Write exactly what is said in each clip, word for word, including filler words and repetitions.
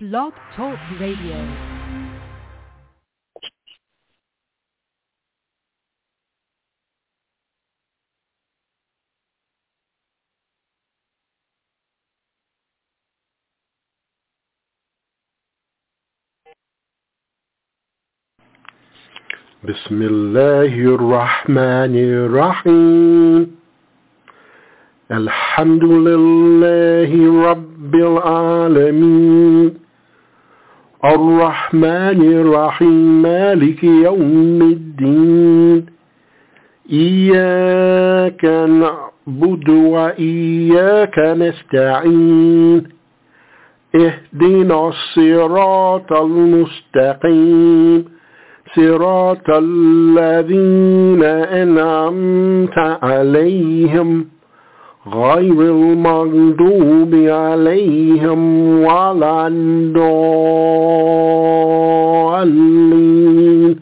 Blog Talk Radio. بسم الله الرحمن الرحيم الحمد لله رب العالمين الرحمن الرحيم مالك يوم الدين إياك نعبد وإياك نستعين اهدنا الصراط المستقيم صراط الذين أنعمت عليهم غير المغضوب عليهم ولا الضالين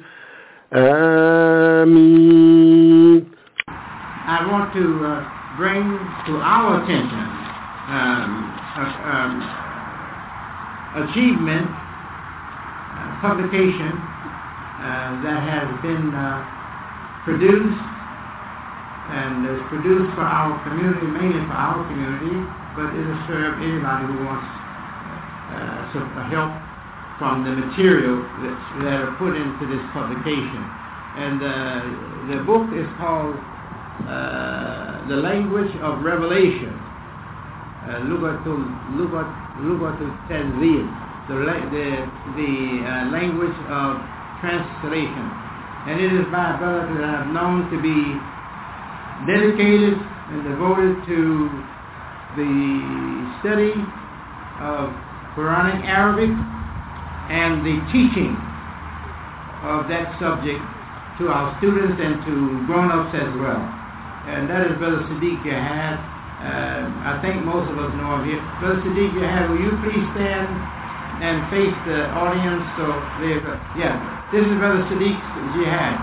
آمين. I want to uh, bring to our attention um, a, um, achievement, uh, publication Uh, that has been uh, produced and is produced for our community, mainly for our community, but it will serve anybody who wants uh, some help from the material that, that are put into this publication. And uh, the book is called uh, The Language of Revelation, Lugatul Lugatul Tanzil, the the the uh, language of translation, and it is by a brother that I have known to be dedicated and devoted to the study of Quranic Arabic and the teaching of that subject to our students and to grown-ups as well. And that is Brother Sadiq Jihad. Uh, I think most of us know him here. Brother Sadiq Jihad, will you please stand and face the audience? So there's a, yeah. This is Brother Sadiq Jihad.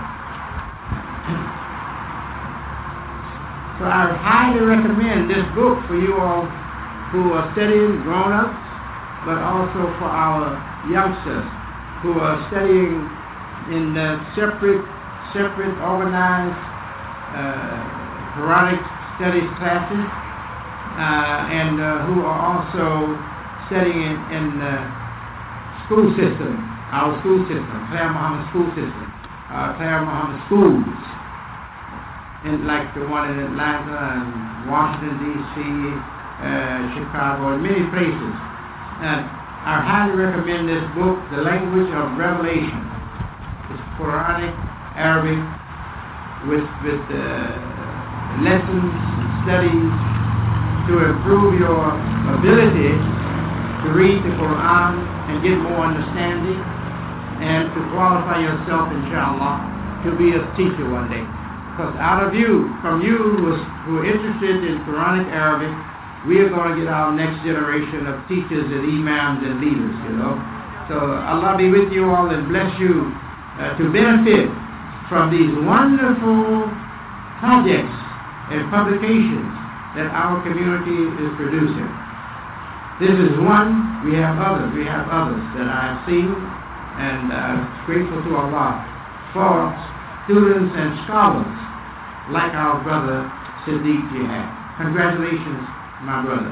So I highly recommend this book for you all who are studying grown-ups, but also for our youngsters who are studying in uh, separate, separate organized uh, Quranic studies classes, uh, and uh, who are also studying in, in uh, school system. Our school system, Claire Muhammad School System, uh, Claire Muhammad Schools, in like the one in Atlanta and Washington, D C, uh, Chicago, and many places. And I highly recommend this book, The Language of Revelation. It's Quranic, Arabic, with, with uh, lessons, studies to improve your ability to read the Quran and get more understanding, and to qualify yourself, inshallah, to be a teacher one day. Because out of you, from you who, is, who are interested in Quranic Arabic, we are going to get our next generation of teachers and imams and leaders, you know. So Allah be with you all and bless you uh, to benefit from these wonderful projects and publications that our community is producing. This is one, we have others, we have others that I have seen, and uh, grateful to Allah for students and scholars like our brother Sadiq Jihad. Congratulations, my brother.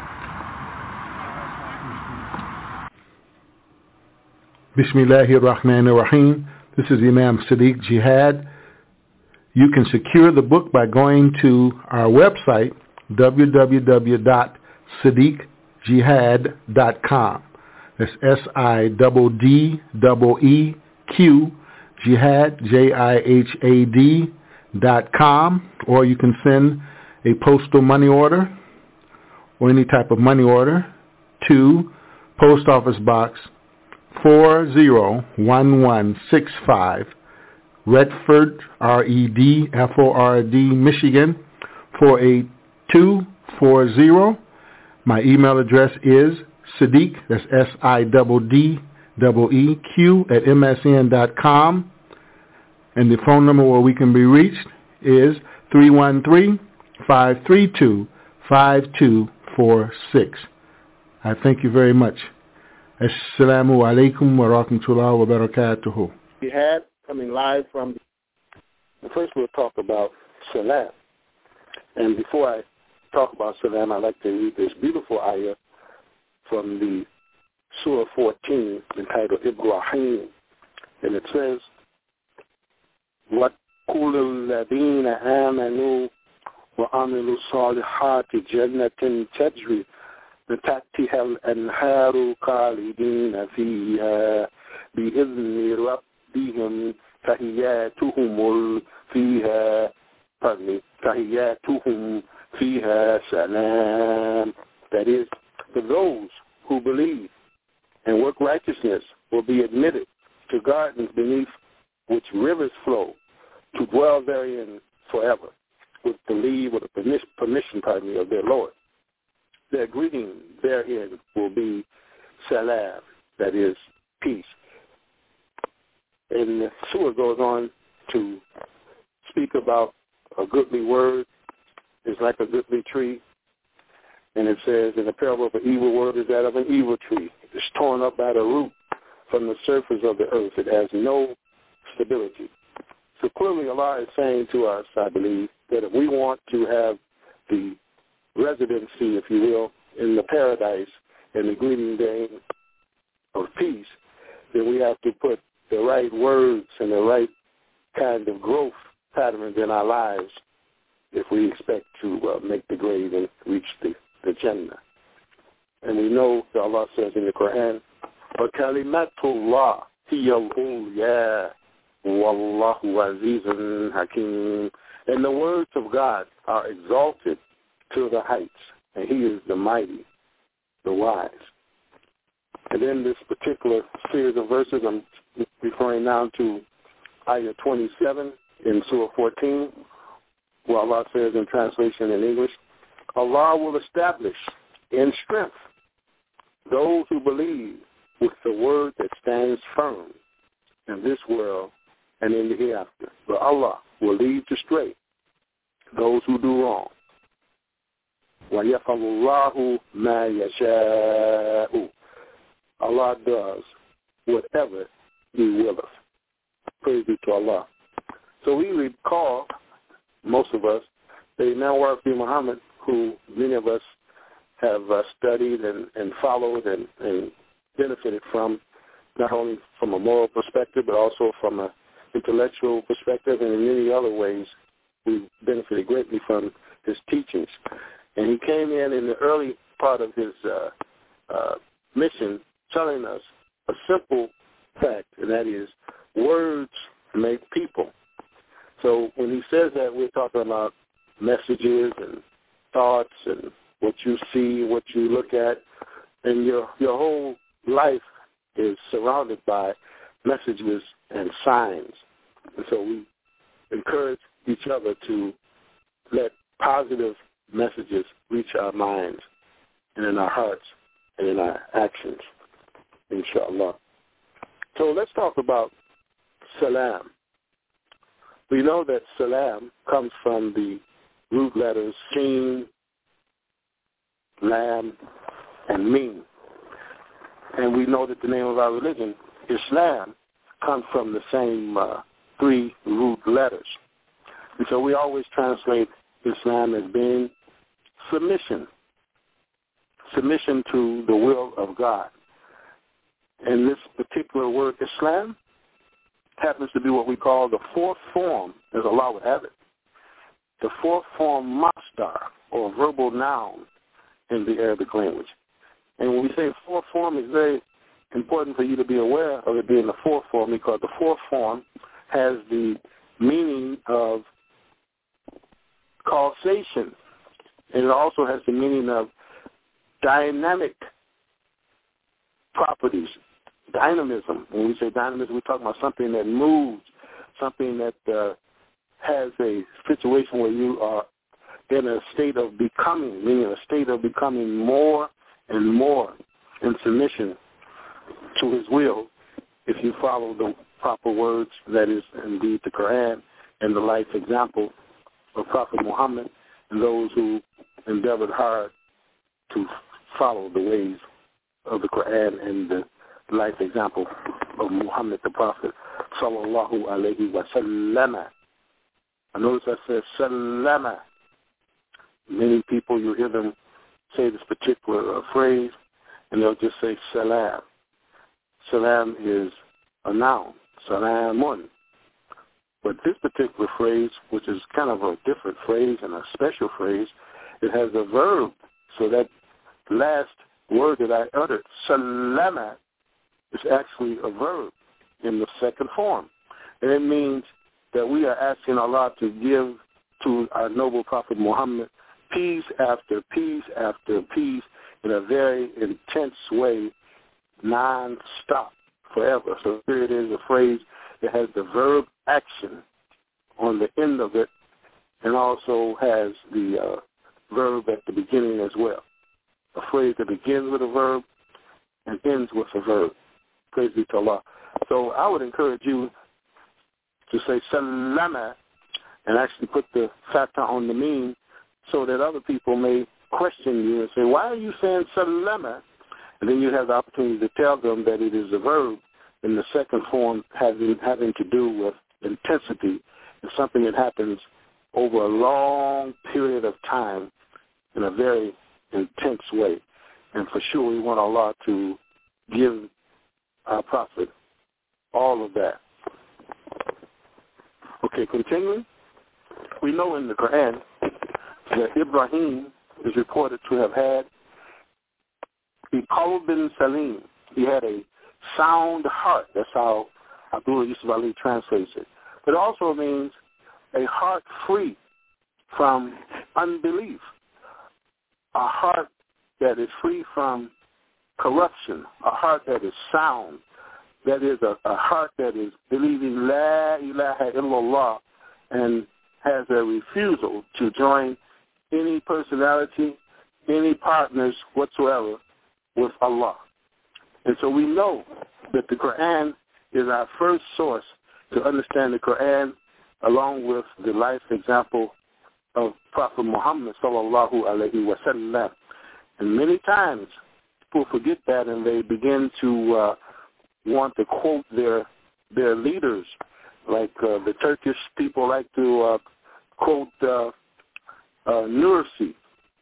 Bismillahir Rahmanir Rahim. This is Imam Sadiq Jihad. You can secure the book by going to our website, w w w dot sadiq jihad dot com. That's S I D D E E Q, Jihad, J I H A D dot com, or you can send a postal money order or any type of money order to Post Office Box four zero one one six five, Redford, R E D F O R D, Michigan, four eight two four zero. My email address is Sadiq, that's S I D D E E Q, at M S N dot com. And the phone number where we can be reached is three one three, five three two, five two four six. I thank you very much. Assalamu alaikum wa rahmatullahi wa barakatuhu. Jihad, coming live from. First, we'll talk about Salam. And before I talk about Salam, I'd like to read this beautiful ayah from the Surah fourteen entitled Ibrahim. And it says, وَكُلُّ الَّذِينَ آمَنُوا وَعَمِلُوا الصَّالِحَاتِ جَنَّةٍ تَجْرِي مِن تَحْتِهَا الْأَنْهَارُ خَالِدِينَ فِيهَا بِإِذْنِ رَبِّهِمْ تَحِيَّاتُهُمْ فِيهَا pardon me, تَحِيَّاتُهُمْ فِيهَا سَلَامٌ. That is, for those who believe and work righteousness will be admitted to gardens beneath which rivers flow, to dwell therein forever, with the leave or the permission, permission pardon me, of their Lord. Their greeting therein will be salam, that is, peace. And the surah goes on to speak about a goodly word is like a goodly tree. And it says, in the parable of an evil word is that of an evil tree. It's torn up by the root from the surface of the earth. It has no stability. So clearly Allah is saying to us, I believe, that if we want to have the residency, if you will, in the paradise and the greeting day of peace, then we have to put the right words and the right kind of growth patterns in our lives if we expect to uh, make the grade and reach the, the Jannah. And we know that Allah says in the Quran, وَكَلِمَةُ اللَّهِ هِيَ الْعُلْيَا وَاللَّهُ عَزِيزٌ حَكِيمٌ. And the words of God are exalted to the heights, and He is the mighty, the wise. And then this particular series of verses, I'm referring now to Ayah twenty-seven in Surah fourteen, where Allah says in translation in English, Allah will establish in strength those who believe with the word that stands firm in this world and in the hereafter. But Allah will lead to straight those who do wrong. وَيَفْعَلُ اللَّهُ مَا يَشَاءُ. Allah does whatever He willeth. Praise be to Allah. So we recall, most of us, the Imam Warafi Muhammad, who many of us have uh, studied and, and followed and, and benefited from, not only from a moral perspective, but also from an intellectual perspective, and in many other ways we benefited greatly from his teachings. And he came in in the early part of his uh, uh, mission telling us a simple fact, and that is words make people. So when he says that, we're talking about messages and thoughts and what you see, what you look at, and your your whole life is surrounded by messages and signs. And so we encourage each other to let positive messages reach our minds and in our hearts and in our actions, inshallah. So let's talk about salam. We know that salam comes from the root letters sin, lam, and mim. And we know that the name of our religion, Islam, comes from the same uh, three root letters. And so we always translate Islam as being submission, submission to the will of God. And this particular word, Islam, happens to be what we call the fourth form, as Allah would have it, the fourth form masdar, or verbal noun in the Arabic language. And when we say fourth form, it's very important for you to be aware of it being the fourth form, because the fourth form has the meaning of causation, and it also has the meaning of dynamic properties, dynamism. When we say dynamism, we're talking about something that moves, something that uh, has a situation where you are in a state of becoming, meaning a state of becoming more and more in submission to His will if you follow the proper words, that is indeed the Quran and the life example of Prophet Muhammad and those who endeavored hard to follow the ways of the Quran and the life example of Muhammad the Prophet, sallallahu alayhi wa sallam. I notice I said salama. Many people, you hear them say this particular uh, phrase, and they'll just say salam. Salam is a noun, salamun. But this particular phrase, which is kind of a different phrase and a special phrase, it has a verb. So that last word that I uttered, salama, is actually a verb in the second form. And it means that we are asking Allah to give to our noble Prophet Muhammad peace after peace after peace in a very intense way, non-stop, forever. So here it is, a phrase that has the verb action on the end of it and also has the uh, verb at the beginning as well. A phrase that begins with a verb and ends with a verb. Praise be to Allah. So I would encourage you to say salama and actually put the fatha on the meme so that other people may question you and say, why are you saying salama? And then you have the opportunity to tell them that it is a verb in the second form having, having to do with intensity. It's something that happens over a long period of time in a very intense way. And for sure we want Allah to give our Prophet all of that. Okay, continuing. We know in the Quran that Ibrahim is reported to have had a qalbin salim. He had a sound heart. That's how Abdullah Yusuf Ali translates it. But it also means a heart free from unbelief, a heart that is free from corruption, a heart that is sound, that is a, a heart that is believing La ilaha illallah and has a refusal to join any personality, any partners whatsoever with Allah. And so we know that the Quran is our first source to understand the Quran, along with the life example of Prophet Muhammad sallallahu alaihi wasallam. And many times people forget that and they begin to uh, want to quote their their leaders. Like uh, the Turkish people like to uh, quote uh, uh, Nursi.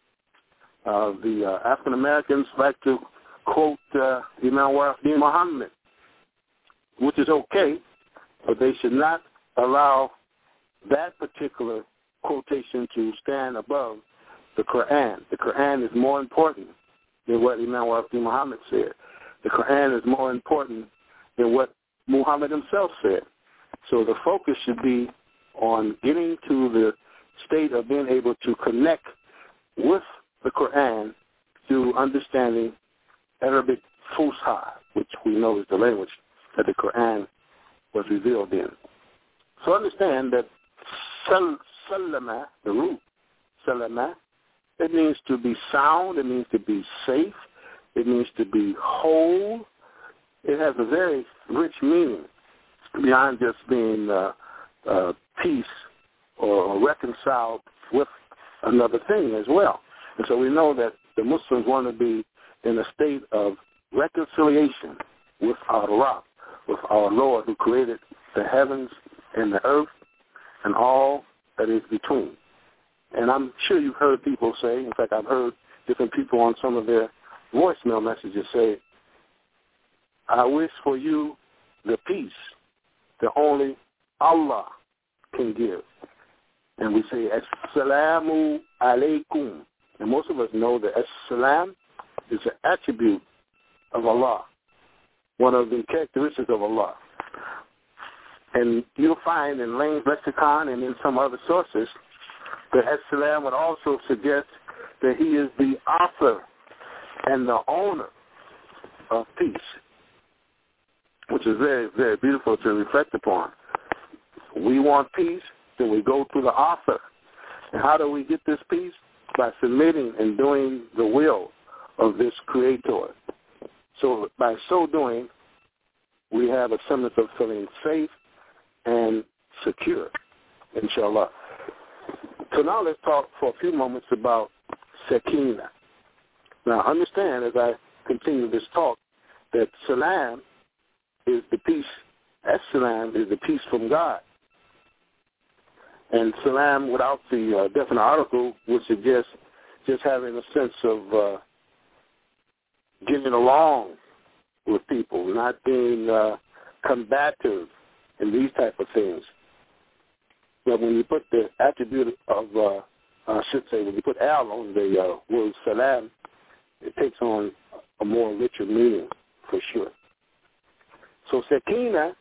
Uh, the uh, African Americans like to quote uh, Imam Wafdi Muhammad, which is okay, but they should not allow that particular quotation to stand above the Quran. The Quran is more important than what Imam Wafdi Muhammad said. The Quran is more important than what Muhammad himself said. So the focus should be on getting to the state of being able to connect with the Quran through understanding Arabic Fusha, which we know is the language that the Quran was revealed in. So understand that sal- salama, the root, salama, it means to be sound, it means to be safe, it means to be whole. It has a very rich meaning beyond just being uh, uh, peace or reconciled with another thing as well. And so we know that the Muslims want to be in a state of reconciliation with our Rabb, with our Lord who created the heavens and the earth and all that is between. And I'm sure you've heard people say, in fact, I've heard different people on some of their voicemail messages say, I wish for you the peace that only Allah can give. And we say, Assalamu alaikum. And most of us know that As-salam is an attribute of Allah, one of the characteristics of Allah. And you'll find in Lane's lexicon and in some other sources that As-salam would also suggest that he is the author and the owner of peace, which is very, very beautiful to reflect upon. We want peace, then we go to the author. And how do we get this peace? By submitting and doing the will of this Creator. So by so doing, we have a semblance of feeling safe and secure, inshallah. So now let's talk for a few moments about Sakina. Now understand, as I continue this talk, that salam is the peace, as-salam is the peace from God. And salam without the uh, definite article would suggest just having a sense of uh, getting along with people, not being uh, combative and these type of things. But when you put the attribute of, uh, I should say, when you put al on the uh, word salam, it takes on a more richer meaning for sure. So sakina,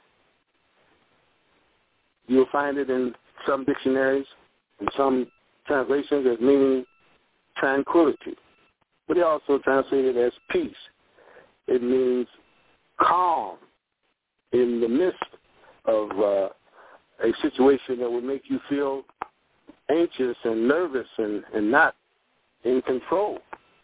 you'll find it in some dictionaries and some translations as meaning tranquility. But they also translate it as peace. It means calm in the midst of uh, a situation that would make you feel anxious and nervous and, and not in control.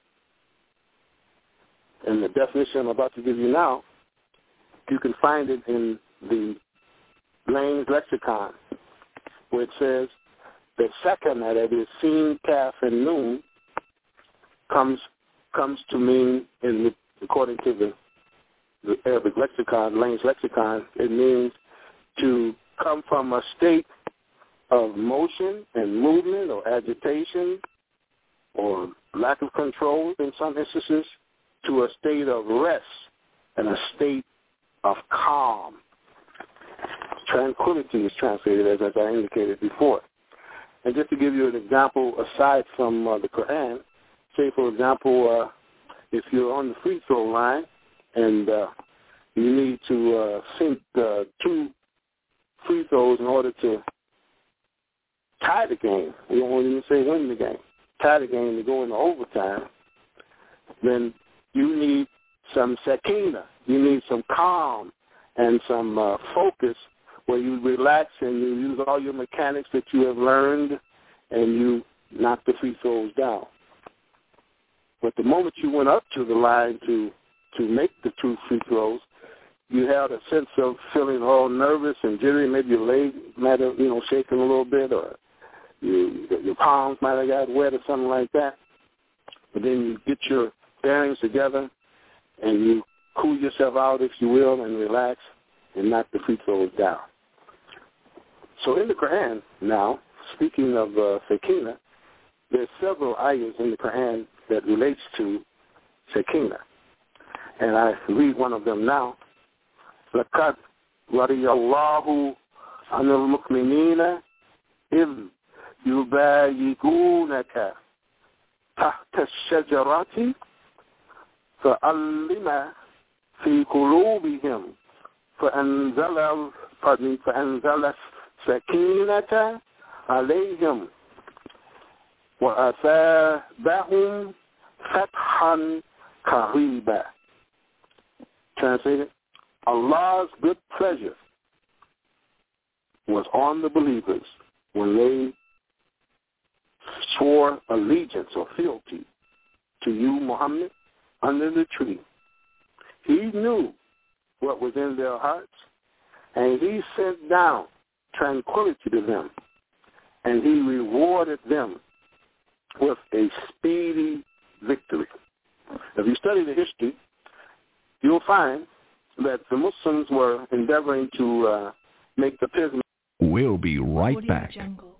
And the definition I'm about to give you now, you can find it in the Lane's lexicon, where it says that sakana, that is sin, kaf, and noon, comes comes to mean, in the, according to the, the Arabic lexicon, Lane's lexicon, it means to come from a state of motion and movement or agitation or lack of control in some instances to a state of rest and a state of calm. Tranquility is translated as, as I indicated before. And just to give you an example aside from uh, the Quran, say, for example, uh, if you're on the free throw line and uh, you need to uh, sink uh, two free throws in order to tie the game, you don't even say win the game, tie the game to go into overtime, then you need some sakina. You need some calm and some uh, focus where you relax and you use all your mechanics that you have learned and you knock the free throws down. But the moment you went up to the line to to make the two free throws, you had a sense of feeling all nervous and jittery. Maybe your leg might have, you know, shaken a little bit, or you, your palms might have got wet or something like that. But then you get your bearings together and you cool yourself out, if you will, and relax and knock the free throws down. So in the Quran now, speaking of uh, sakina, there's several ayahs in the Quran that relates to sakina. And I read one of them now. لَقَدْ رَضِيَ اللَّهُ عَنِ الْمُؤْمِنِينَ إِذْ يُبَايِعُونَكَ تَحْتَ الشَّجَرَةِ فَعَلِّمَ فِي قُلُوبِهِمْ فَأَنزَلَ فَأَنزَلَ السَّكِينَةَ عَلَيْهِمْ وَأَثَابَهُمْ فَتْحًا قَرِيبًا. Translated, Allah's good pleasure was on the believers when they swore allegiance or fealty to you, Muhammad, under the tree. He knew what was in their hearts, and he sent down tranquility to them, and he rewarded them with a speedy victory. If you study the history, you'll find that the Muslims were endeavoring to uh, make the pilgrimage. We'll be right back.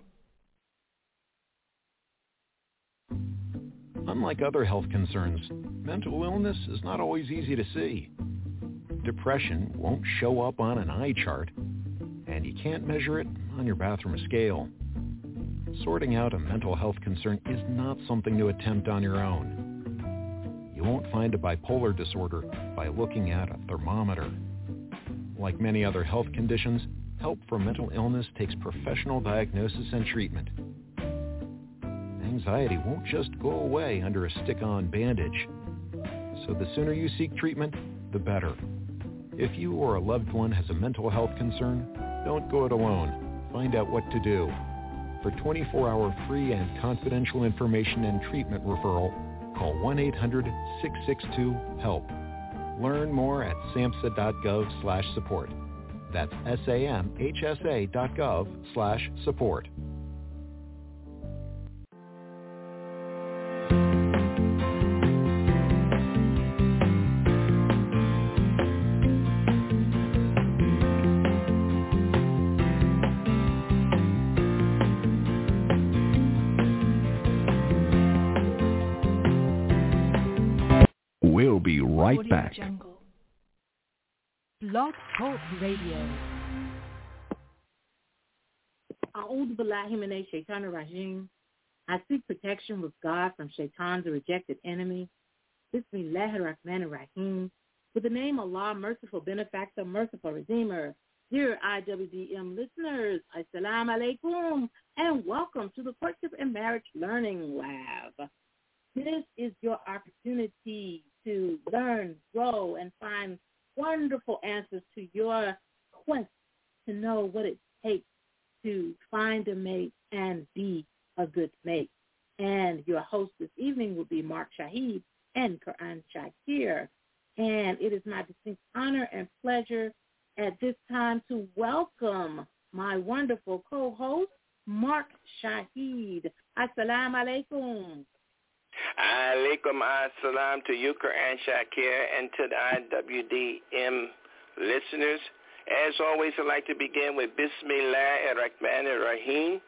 Unlike other health concerns, mental illness is not always easy to see. Depression won't show up on an eye chart, and you can't measure it on your bathroom scale. Sorting out a mental health concern is not something to attempt on your own. You won't find a bipolar disorder by looking at a thermometer. Like many other health conditions, help for mental illness takes professional diagnosis and treatment. Anxiety won't just go away under a stick-on bandage. So the sooner you seek treatment, the better. If you or a loved one has a mental health concern, don't go it alone. Find out what to do. For twenty-four hour free and confidential information and treatment referral, call one eight hundred six six two HELP. Learn more at samhsa dot gov slash support. That's S A M H S A dot gov slash support. We'll be right Audio back. Jungle. Blog Talk Radio. A'udhu billahi minash shaitanir rajim. I seek protection with God from Shaitan, the rejected enemy. Bismillahir Rahmanir Rahim. With the name Allah, merciful benefactor, merciful redeemer. Dear I W D M listeners, assalamu alaikum, and welcome to the Courtship and Marriage Learning Lab. This is your opportunity to learn, grow, and find wonderful answers to your quest to know what it takes to find a mate and be a good mate. And your host this evening will be Mark Shahid and Quran Shakir. And it is my distinct honor and pleasure at this time to welcome my wonderful co-host, Mark Shahid. Assalamu alaikum. Alaikum assalam to you, Quran Shakir, and to the I W D M listeners. As always, I'd like to begin with Bismillahir Rahmanir Rahim.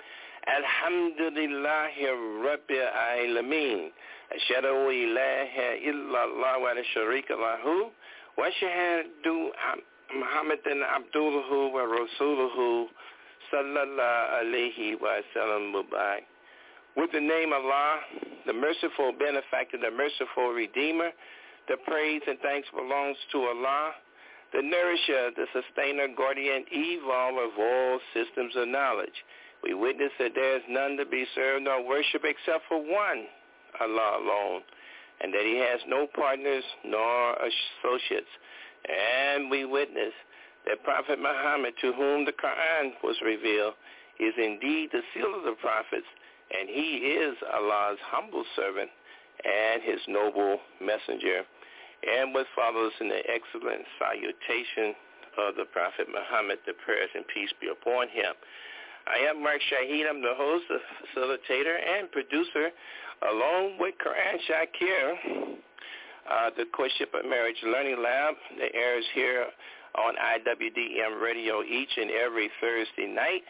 Alhamdulillahi Rabbil Alameen. Ashhadu ilaha illallah wa la sharika lahu. Wa ashhadu Muhammadan abduhu wa rasuluhu sallallahu alayhi wa sallam mubarak. With the name of Allah, the merciful benefactor, the merciful redeemer, the praise and thanks belongs to Allah, the nourisher, the sustainer, guardian, evolver of all systems of knowledge. We witness that there is none to be served nor worship except for one, Allah alone, and that he has no partners nor associates. And we witness that Prophet Muhammad, to whom the Quran was revealed, is indeed the seal of the prophets, and he is Allah's humble servant and his noble messenger. And what follows in the excellent salutation of the Prophet Muhammad, the prayers and peace be upon him. I am Mark Shahid. I'm the host, the facilitator, and producer, along with Quran Shakir, uh, the Courtship and Marriage Learning Lab that airs here on I W D M Radio each and every Thursday night.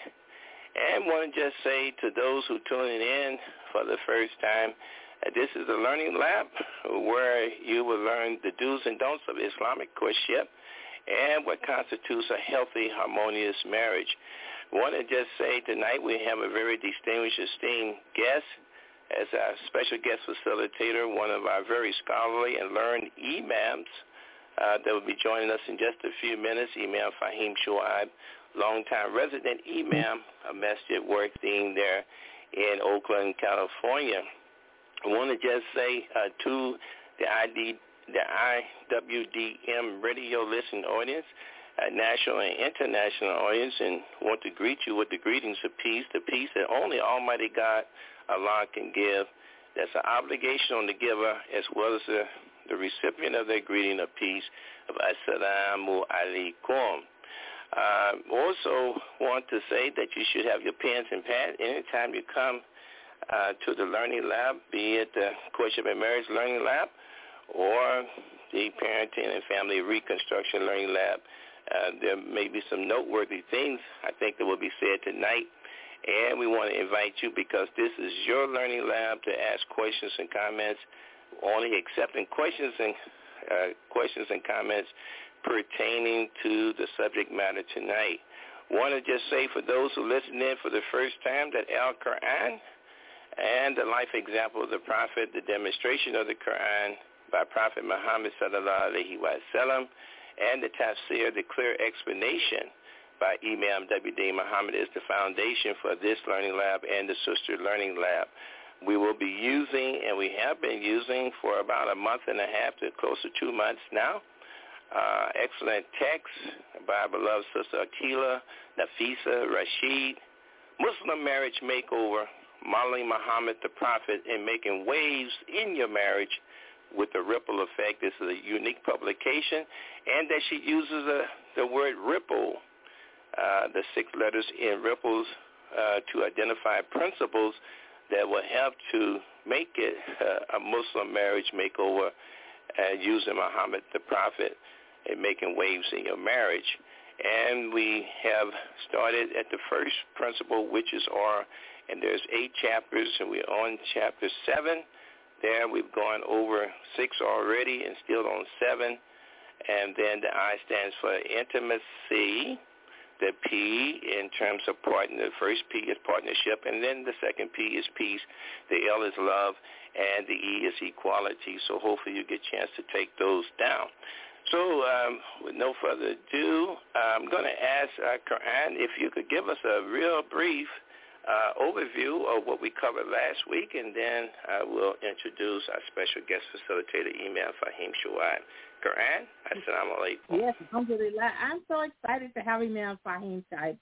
And want to just say to those who tuning in for the first time, uh, this is a learning lab where you will learn the do's and don'ts of Islamic courtship and what constitutes a healthy, harmonious marriage. I want to just say tonight we have a very distinguished, esteemed guest as our special guest facilitator, one of our very scholarly and learned imams uh, that will be joining us in just a few minutes, Imam Fahim Shuaib, longtime resident imam, a masjid working there in Oakland, California. I want to just say uh, to the, I D, the I W D M radio listening audience, uh, national and international audience, and want to greet you with the greetings of peace, the peace that only Almighty God, Allah, can give. That's an obligation on the giver as well as the, the recipient of that greeting of peace, of Assalamu alaikum. Uh, also want to say that you should have your pens and pad anytime you come uh, to the Learning Lab, be it the Courtship and Marriage Learning Lab or the Parenting and Family Reconstruction Learning Lab. Uh, there may be some noteworthy things I think that will be said tonight, and we want to invite you because this is your Learning Lab to ask questions and comments, only accepting questions and uh, questions and comments pertaining to the subject matter tonight. Want to just say for those who listen in for the first time that Al-Quran and the life example of the Prophet, the demonstration of the Quran by Prophet Muhammad sallallahu alaihi wasallam, and the tafsir, the clear explanation by Imam W D Muhammad is the foundation for this learning lab and the sister learning lab. We will be using, and we have been using for about a month and a half to close to two months now, uh, excellent texts by our beloved sister Akila, Nafisa, Rashid, Muslim Marriage Makeover, modeling Muhammad the Prophet and making waves in your marriage with the ripple effect. This is a unique publication, and that she uses a, the word ripple, uh, the six letters in ripples, uh, to identify principles that will help to make it uh, a Muslim marriage makeover, uh, using Muhammad the Prophet and making waves in your marriage. And we have started at the first principle, which is R, and there's eight chapters, and we're on chapter seven, there. We've gone over six already and still on seven. And then the I stands for intimacy. The P in terms of partner, the first P is partnership, and then the second P is peace. The L is love, and the E is equality. So hopefully you get a chance to take those down. So um, with no further ado, I'm going to ask uh, Quran if you could give us a real brief uh, overview of what we covered last week, and then I will introduce our special guest facilitator, Imam Fahim Shuaib. Quran, assalamu alaikum. Yes, alhamdulillah. I'm so excited to have Imam Fahim Shuaib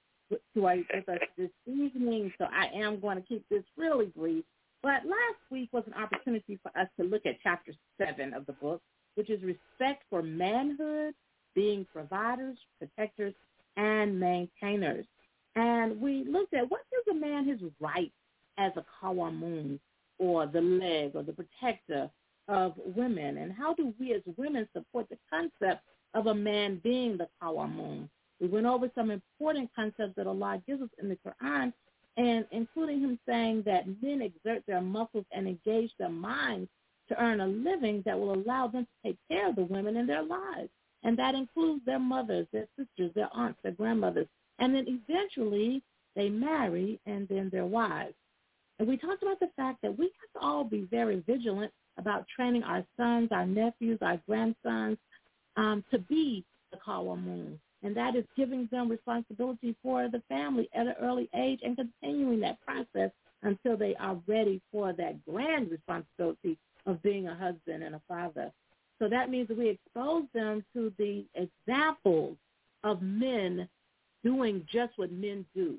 with us this evening, so I am going to keep this really brief. But last week was an opportunity for us to look at chapter seven of the book, which is respect for manhood, being providers, protectors, and maintainers. And we looked at what gives a man his right as a qawamun, or the leg, or the protector of women, and how do we as women support the concept of a man being the qawamun. We went over some important concepts that Allah gives us in the Quran, and including him saying that men exert their muscles and engage their minds to earn a living that will allow them to take care of the women in their lives. And that includes their mothers, their sisters, their aunts, their grandmothers. And then eventually they marry, and then their wives. And we talked about the fact that we have to all be very vigilant about training our sons, our nephews, our grandsons um, to be the qawamun. And that is giving them responsibility for the family at an early age and continuing that process until they are ready for that grand responsibility of being a husband and a father. So that means that we expose them to the examples of men doing just what men do.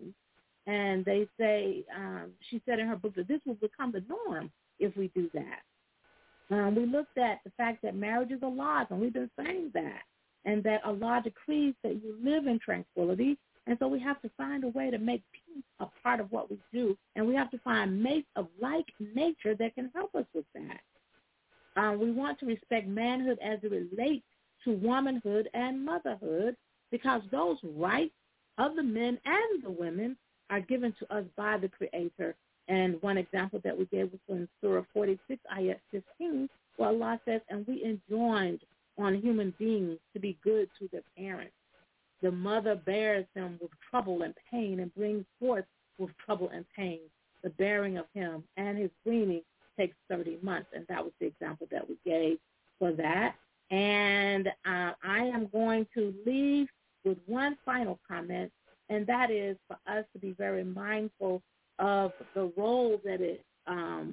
And they say, um, she said in her book that this will become the norm if we do that. Um, we looked at the fact that marriage is Allah, and we've been saying that, and that Allah decrees that you live in tranquility, and so we have to find a way to make peace a part of what we do, and we have to find mates of like nature that can help us with that. Um, we want to respect manhood as it relates to womanhood and motherhood, because those rights of the men and the women are given to us by the Creator. And one example that we gave was in Surah forty-six, Ayat fifteen, where Allah says, and we enjoined on human beings to be good to their parents. The mother bears them with trouble and pain and brings forth with trouble and pain. The bearing of him and his weaning takes thirty months. And that was the example that we gave for that. And uh, I am going to leave with one final comment, and that is for us to be very mindful of the role that it um,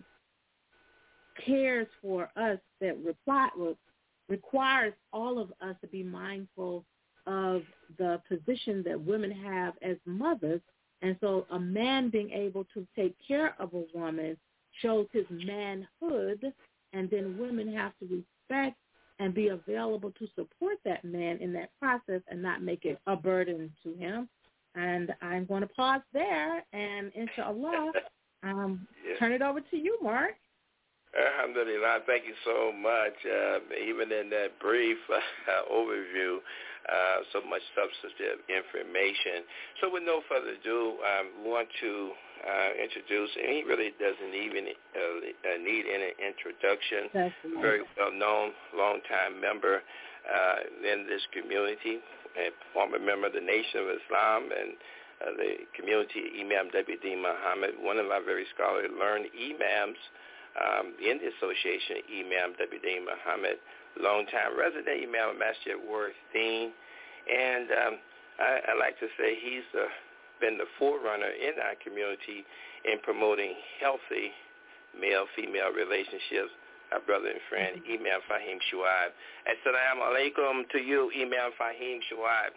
cares for us, that reply, requires all of us to be mindful of the position that women have as mothers. And so a man being able to take care of a woman shows his manhood, and then women have to respect and be available to support that man in that process and not make it a burden to him. And I'm going to pause there, and inshallah, um, yes. turn it over to you, Mark. Alhamdulillah, thank you so much. Uh, even in that brief uh, overview, uh, so much substantive information. So with no further ado, I um, want to uh, introduce, and he really doesn't even uh, need any introduction, Definitely. Very well-known, long-time member uh, in this community, a former member of the Nation of Islam and uh, the community, Imam W D Muhammad, one of our very scholarly learned imams um, in the association, Imam W D Muhammad, longtime resident Imam of Masjid Worthdeen. And um, I, I like to say he's uh, been the forerunner in our community in promoting healthy male-female relationships. Our brother and friend, Imam Fahim Shuaib. Assalamu alaikum to you, Imam Fahim Shuaib.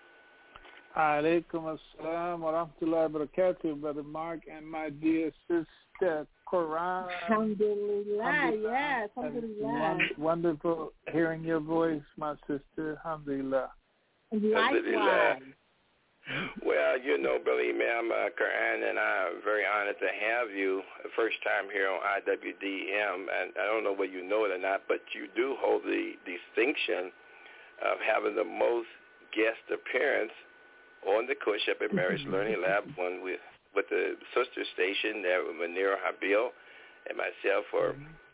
Alaikum assalam wa rahmatullahi wa barakatuh, Brother Mark, and my dear sister, Quran. Alhamdulillah, yes, alhamdulillah. Wonderful hearing your voice, my sister, alhamdulillah. Likewise. Well, you know, Brother Imam, uh, Quran and I are very honored to have you the first time here on I W D M, and I don't know whether you know it or not, but you do hold the distinction of having the most guest appearance on the Courtship and Marriage Learning Lab, one with, with the sister station there with Manira Habil and myself for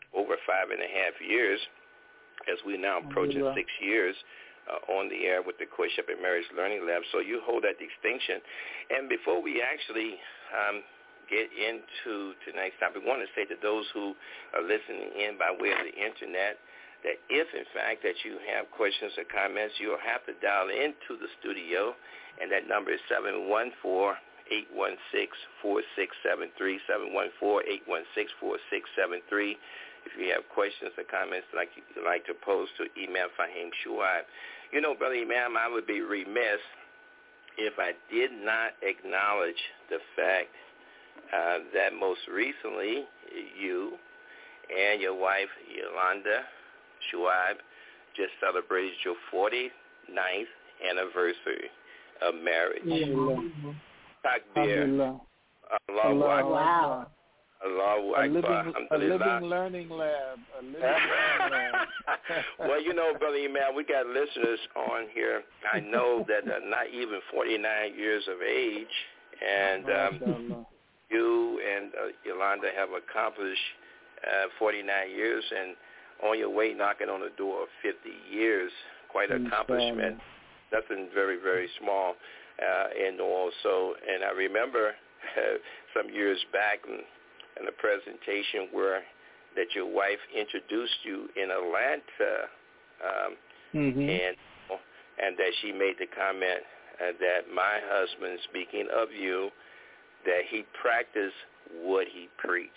over five and a half years, as we now approaching yeah. six years uh, on the air with the Courtship and Marriage Learning Lab. So you hold that distinction. And before we actually um, get into tonight's topic, I want to say to those who are listening in by way of the internet that if, in fact, that you have questions or comments, you'll have to dial into the studio, and that number is seven one four, eight one six, four six seven three, seven one four, eight one six, four six seven three. If you have questions or comments like you'd like to pose to Imam Fahim Shuaib. You know, Brother Imam, I would be remiss if I did not acknowledge the fact uh, that most recently you and your wife, Yolanda Shuaib, just celebrated your forty-ninth anniversary of marriage. Mm-hmm. Takbir. Allahu Akbar. Wow. Allahu A Akbar. living, a living learning lab. A living learning lab. Well, you know, Brother Imam, we got listeners on here. I know that are not even forty-nine years of age, and um, you and uh, Yolanda have accomplished uh, forty-nine years, and on your way knocking on the door of fifty years. Quite an accomplishment. Nothing very, very small uh, and also. And I remember uh, some years back in, in a presentation where that your wife introduced you in Atlanta, um, mm-hmm. and and that she made the comment uh, that my husband, speaking of you, that he practiced what he preached.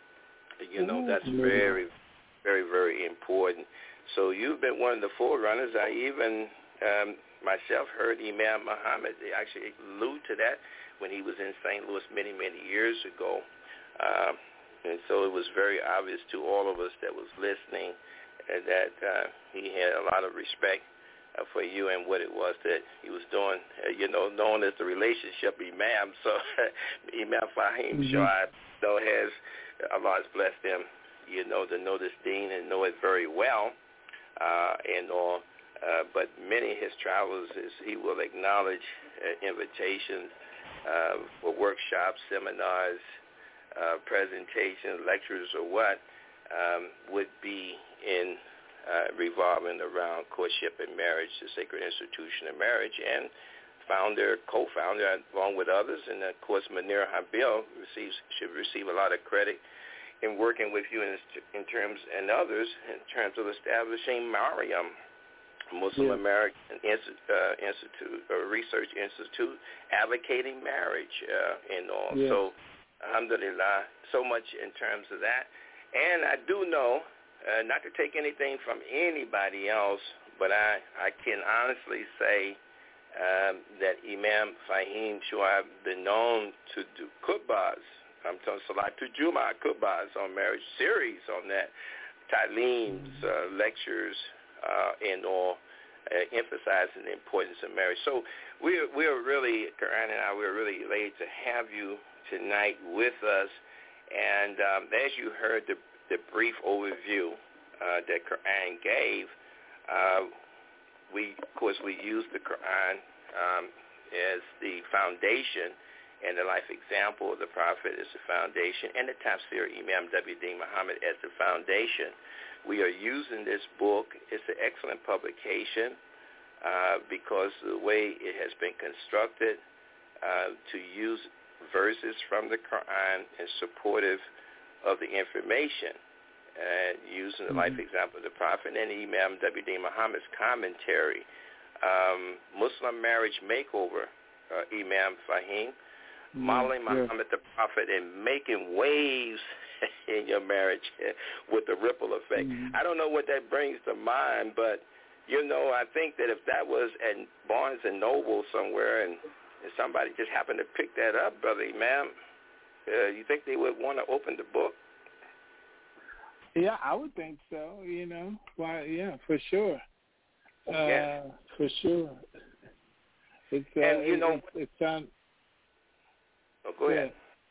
You know, that's very, very, very important. So you've been one of the forerunners. I even um, myself heard Imam Muhammad actually allude to that when he was in Saint Louis many, many years ago. Um, and so it was very obvious to all of us that was listening uh, that uh, he had a lot of respect uh, for you and what it was that he was doing, uh, you know, known as the relationship Imam. So Imam Fahim mm-hmm. Shuaib, though, has, Allah has blessed him, you know, to know this deen and know it very well. Uh, and all, uh, but many of his travels is he will acknowledge uh, invitations uh, for workshops, seminars, uh, presentations, lectures, or what um, would be in uh, revolving around courtship and marriage, the sacred institution of marriage, and founder, co-founder, along with others, and of course Munir Habil receives should receive a lot of credit in working with you in, in terms, and others, in terms of establishing Mariam, Muslim yeah. American Insti- uh, Institute, or Research Institute, advocating marriage uh, and all. Yeah. So, alhamdulillah, so much in terms of that. And I do know, uh, not to take anything from anybody else, but I, I can honestly say um, that Imam Fahim Shuaib been known to do khutbahs. I'm talking Salatu Juma khutbahs on marriage, series on that, ta'leems, uh, lectures, uh, and all, uh, emphasizing the importance of marriage. So we're, we're really, Quran and I, we're really elated to have you tonight with us. And um, as you heard the, the brief overview uh, that Quran gave, uh, we, of course, we use the Quran um, as the foundation, and the life example of the Prophet is the foundation, and the Tafsir Imam W D Muhammad as the foundation. We are using this book. It's an excellent publication uh, because the way it has been constructed uh, to use verses from the Quran and supportive of the information, uh, using the life example of the Prophet and Imam W D Muhammad's commentary. Um, Muslim Marriage Makeover, uh, Imam Fahim, modeling yeah. Muhammad the Prophet and making waves in your marriage with the ripple effect. Mm-hmm. I don't know what that brings to mind, but, you know, I think that if that was at Barnes and Noble somewhere and, and somebody just happened to pick that up, Brother Imam, uh, you think they would want to open the book? Yeah, I would think so, you know. Why? Yeah, for sure. Uh, yeah. For sure. It's, uh, and, you it, know, it, it sounds... Oh, go ahead.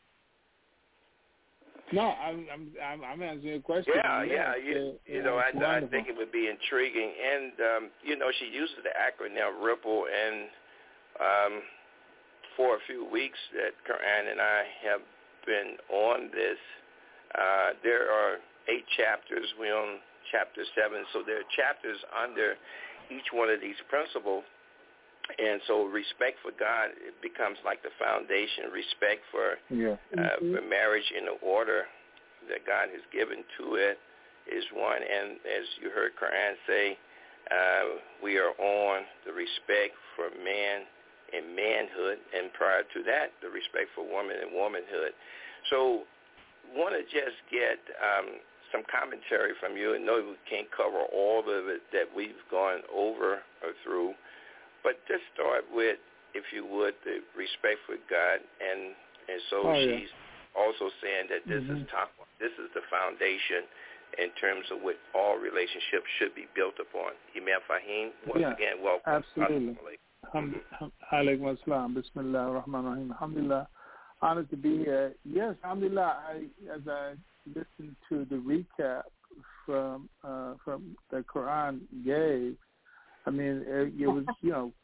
No, I'm I'm I'm answering your question. Yeah, yeah, yeah. you, uh, you yeah, know, I, I think it wonderful. would be intriguing, and um, you know, she uses the acronym RIPPLE, and um, for a few weeks that Quran and I have been on this, uh, there are eight chapters. We're on chapter seven. So there are chapters under each one of these principles. And so respect for God, it becomes like the foundation. Respect for, yeah. uh, mm-hmm. for marriage in the order that God has given to it is one. And as you heard Quran say, uh, we are on the respect for man and manhood, and prior to that, the respect for woman and womanhood. So want to just get um, some commentary from you. I know we can't cover all of it that we've gone over or through, but just start with, if you would, the respect for God. And, and so oh, she's yeah. also saying that this mm-hmm. is top, this is the foundation in terms of what all relationships should be built upon. Imam Fahim, once yeah, again, welcome. Absolutely. Alaikum assalam. Bismillah ar-Rahman ar-Rahim. Alhamdulillah. Honored to be here. Yes, alhamdulillah. I, as I listened to the recap from uh, from the Quran gave, I mean, it, it was, you know,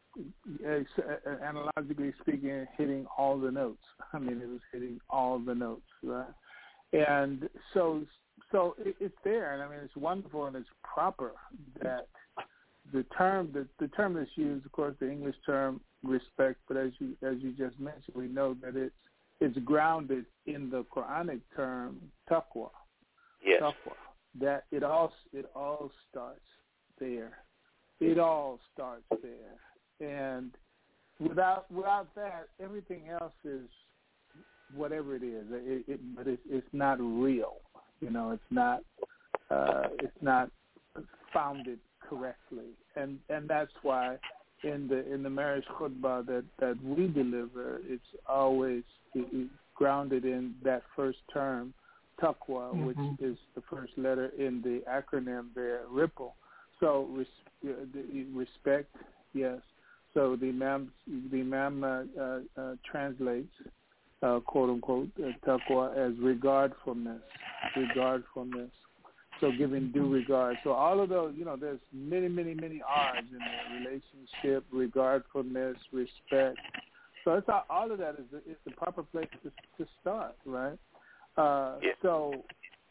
analogically speaking, hitting all the notes. I mean, it was hitting all the notes, right? And so, so it, it's there, and I mean, it's wonderful and it's proper that the term, the, the term that's used, of course, the English term respect, but as you as you just mentioned, we know that it's it's grounded in the Quranic term taqwa. Yes. Taqwa. That it all it all starts there. It all starts there, and without without that, everything else is whatever it is. It, it, but it, it's not real. You know, it's not uh, it's not founded correctly, and and that's why in the in the marriage khutbah that, that we deliver, it's always it, it grounded in that first term, taqwa, mm-hmm. which is the first letter in the acronym there, RIPPLE. So res, the respect, yes. So the Imam the Imam uh, uh, uh, translates uh, quote unquote uh, taqwa as regardfulness, regardfulness. So giving due regard. So all of those, you know, there's many, many, many R's in there: relationship, regardfulness, respect. So it's all, all of that is the, is the proper place to, to start, right? Uh, yeah. So,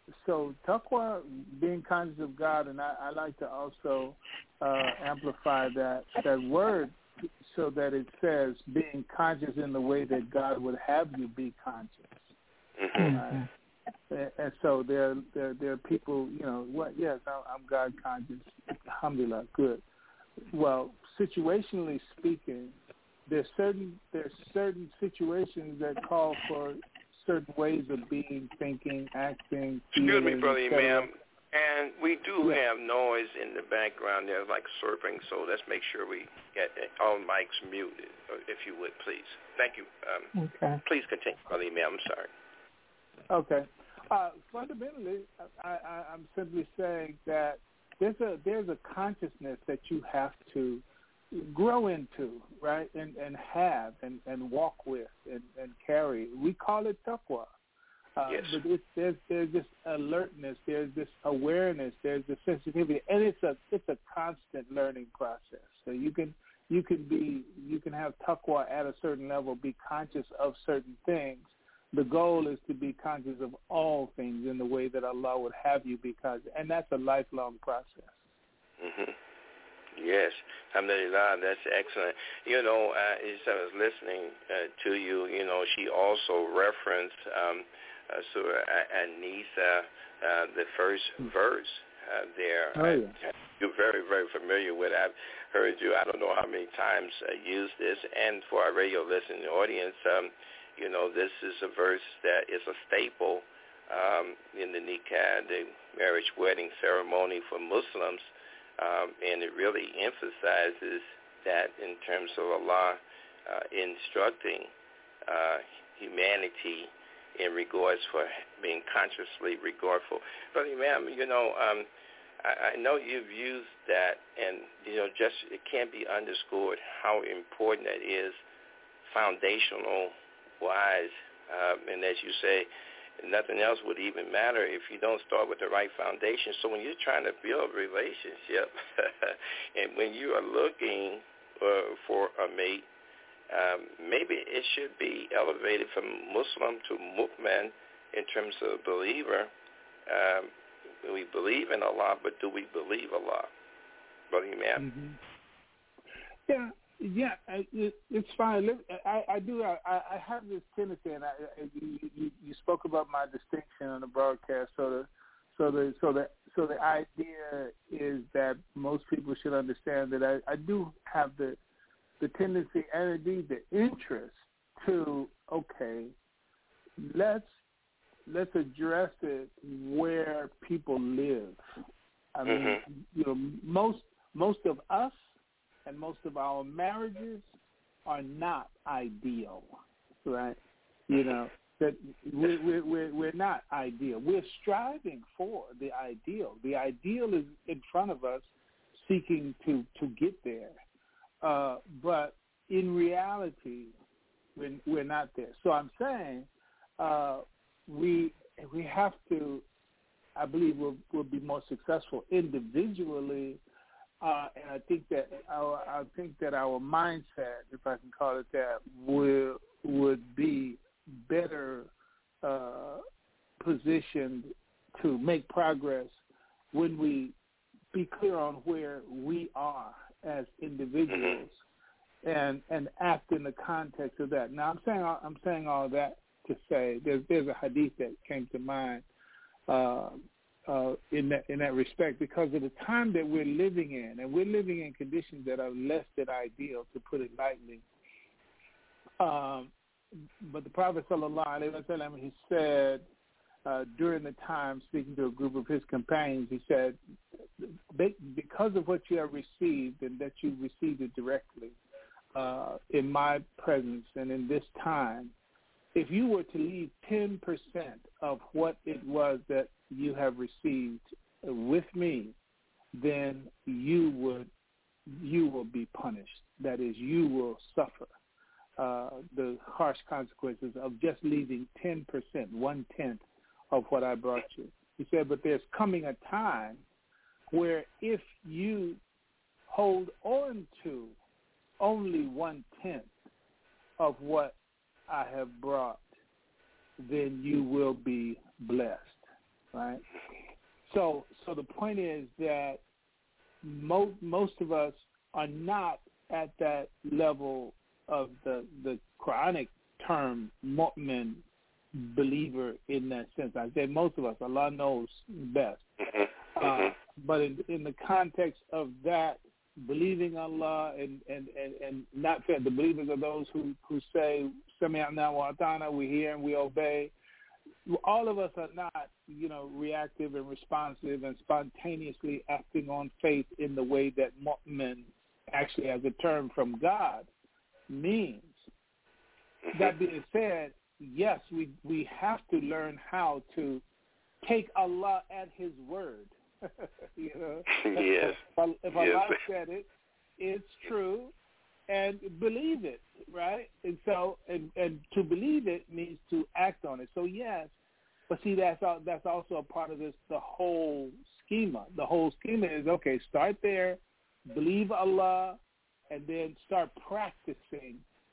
so taqwa, being conscious of God, and I, I like to also uh, amplify that that word so that it says being conscious in the way that God would have you be conscious. Mm-hmm. Right? And so there, there, there are people, you know, what? Yes, I'm God conscious. Alhamdulillah, good. Well, situationally speaking, there's certain there's certain situations that call for certain ways of being, thinking, acting, feeling. Excuse me, brother Imam. And we do yeah. have noise in the background. There's like surfing, so let's make sure we get all mics muted, if you would, please. Thank you. Um, okay. Please continue, brother Imam. I'm sorry. Okay. Uh, fundamentally, I, I, I'm simply saying that there's a there's a consciousness that you have to grow into, right, and, and have and, and walk with and, and carry. We call it taqwa. Uh, yes. But it's, there's there's this alertness, there's this awareness, there's this sensitivity, and it's a it's a constant learning process. So you can you can be you can have taqwa at a certain level, be conscious of certain things. The goal is to be conscious of all things in the way that Allah would have you be conscious, and that's a lifelong process. Mm-hmm. Yes, alhamdulillah, that's excellent. You know, uh, as I was listening uh, to you, you know, she also referenced um, uh, Surah An-Nisa, uh, the first verse uh, there. Oh, yeah. You're very, very familiar with it. I've heard you, I don't know how many times, uh, use this. And for our radio listening audience, um, you know, this is a verse that is a staple um, in the nikah, the marriage wedding ceremony for Muslims, um, and it really emphasizes that in terms of Allah uh, instructing uh, humanity in regards for being consciously regardful. But, ma'am, you know, um, I, I know you've used that, and, you know, just it can't be underscored how important that is, foundational wise, um, and as you say, nothing else would even matter if you don't start with the right foundation. So when you're trying to build a relationship and when you are looking uh, for a mate, um, maybe it should be elevated from Muslim to mu'min in terms of believer. Um, we believe in Allah, but do we believe Allah? Brother Imam? Mm-hmm. Yeah, yeah, it, it's fine. I, I do. I, I have this tendency, and I, you, you, you spoke about my distinction on the broadcast. So the, so the, so the, so the idea is that most people should understand that I, I do have the, the tendency and indeed the interest to okay, let's let's address it where people live. I mean, mm-hmm. you know, most most of us and most of our marriages are not ideal, right? You know, that we're, we're, we're, we're not ideal. We're striving for the ideal. The ideal is in front of us, seeking to, to get there. Uh, but in reality, we're, we're not there. So I'm saying uh, we we have to, I believe we'll, we'll be more successful individually. Uh, and I think that our I think that our mindset, if I can call it that, will would be better uh, positioned to make progress when we be clear on where we are as individuals and and act in the context of that. Now I'm saying I'm saying all that to say there's there's a hadith that came to mind. Uh, Uh, in that in that respect, because of the time that we're living in, and we're living in conditions that are less than ideal, to put it lightly. Um, but the Prophet sallallahu alaihi wasallam, he said uh, during the time speaking to a group of his companions, he said, because of what you have received and that you received it directly uh, in my presence and in this time, if you were to leave ten percent of what it was that you have received with me, then you would you will be punished. That is, you will suffer uh, the harsh consequences of just leaving ten percent, one-tenth of what I brought you. He said, but there's coming a time where if you hold on to only one-tenth of what I have brought, then you will be blessed. Right. So, so the point is that most most of us are not at that level of the the Quranic term mu'min, believer in that sense. I say most of us. Allah knows best. Uh, but in, in the context of that, believing Allah and and and, and not the believers are those who who say Sami'na wa ata'na, we hear and we obey. All of us are not, you know, reactive and responsive and spontaneously acting on faith in the way that mu'min, actually as a term from God, means. That being said, yes, we we have to learn how to take Allah at His word. you know? Yes. If, if Allah yes. said it, it's true, and believe it, right? And so, and, and to believe it means to act on it. So yes, but see, that's all, that's also a part of this, the whole schema. The whole schema is, okay, start there, believe Allah, and then start practicing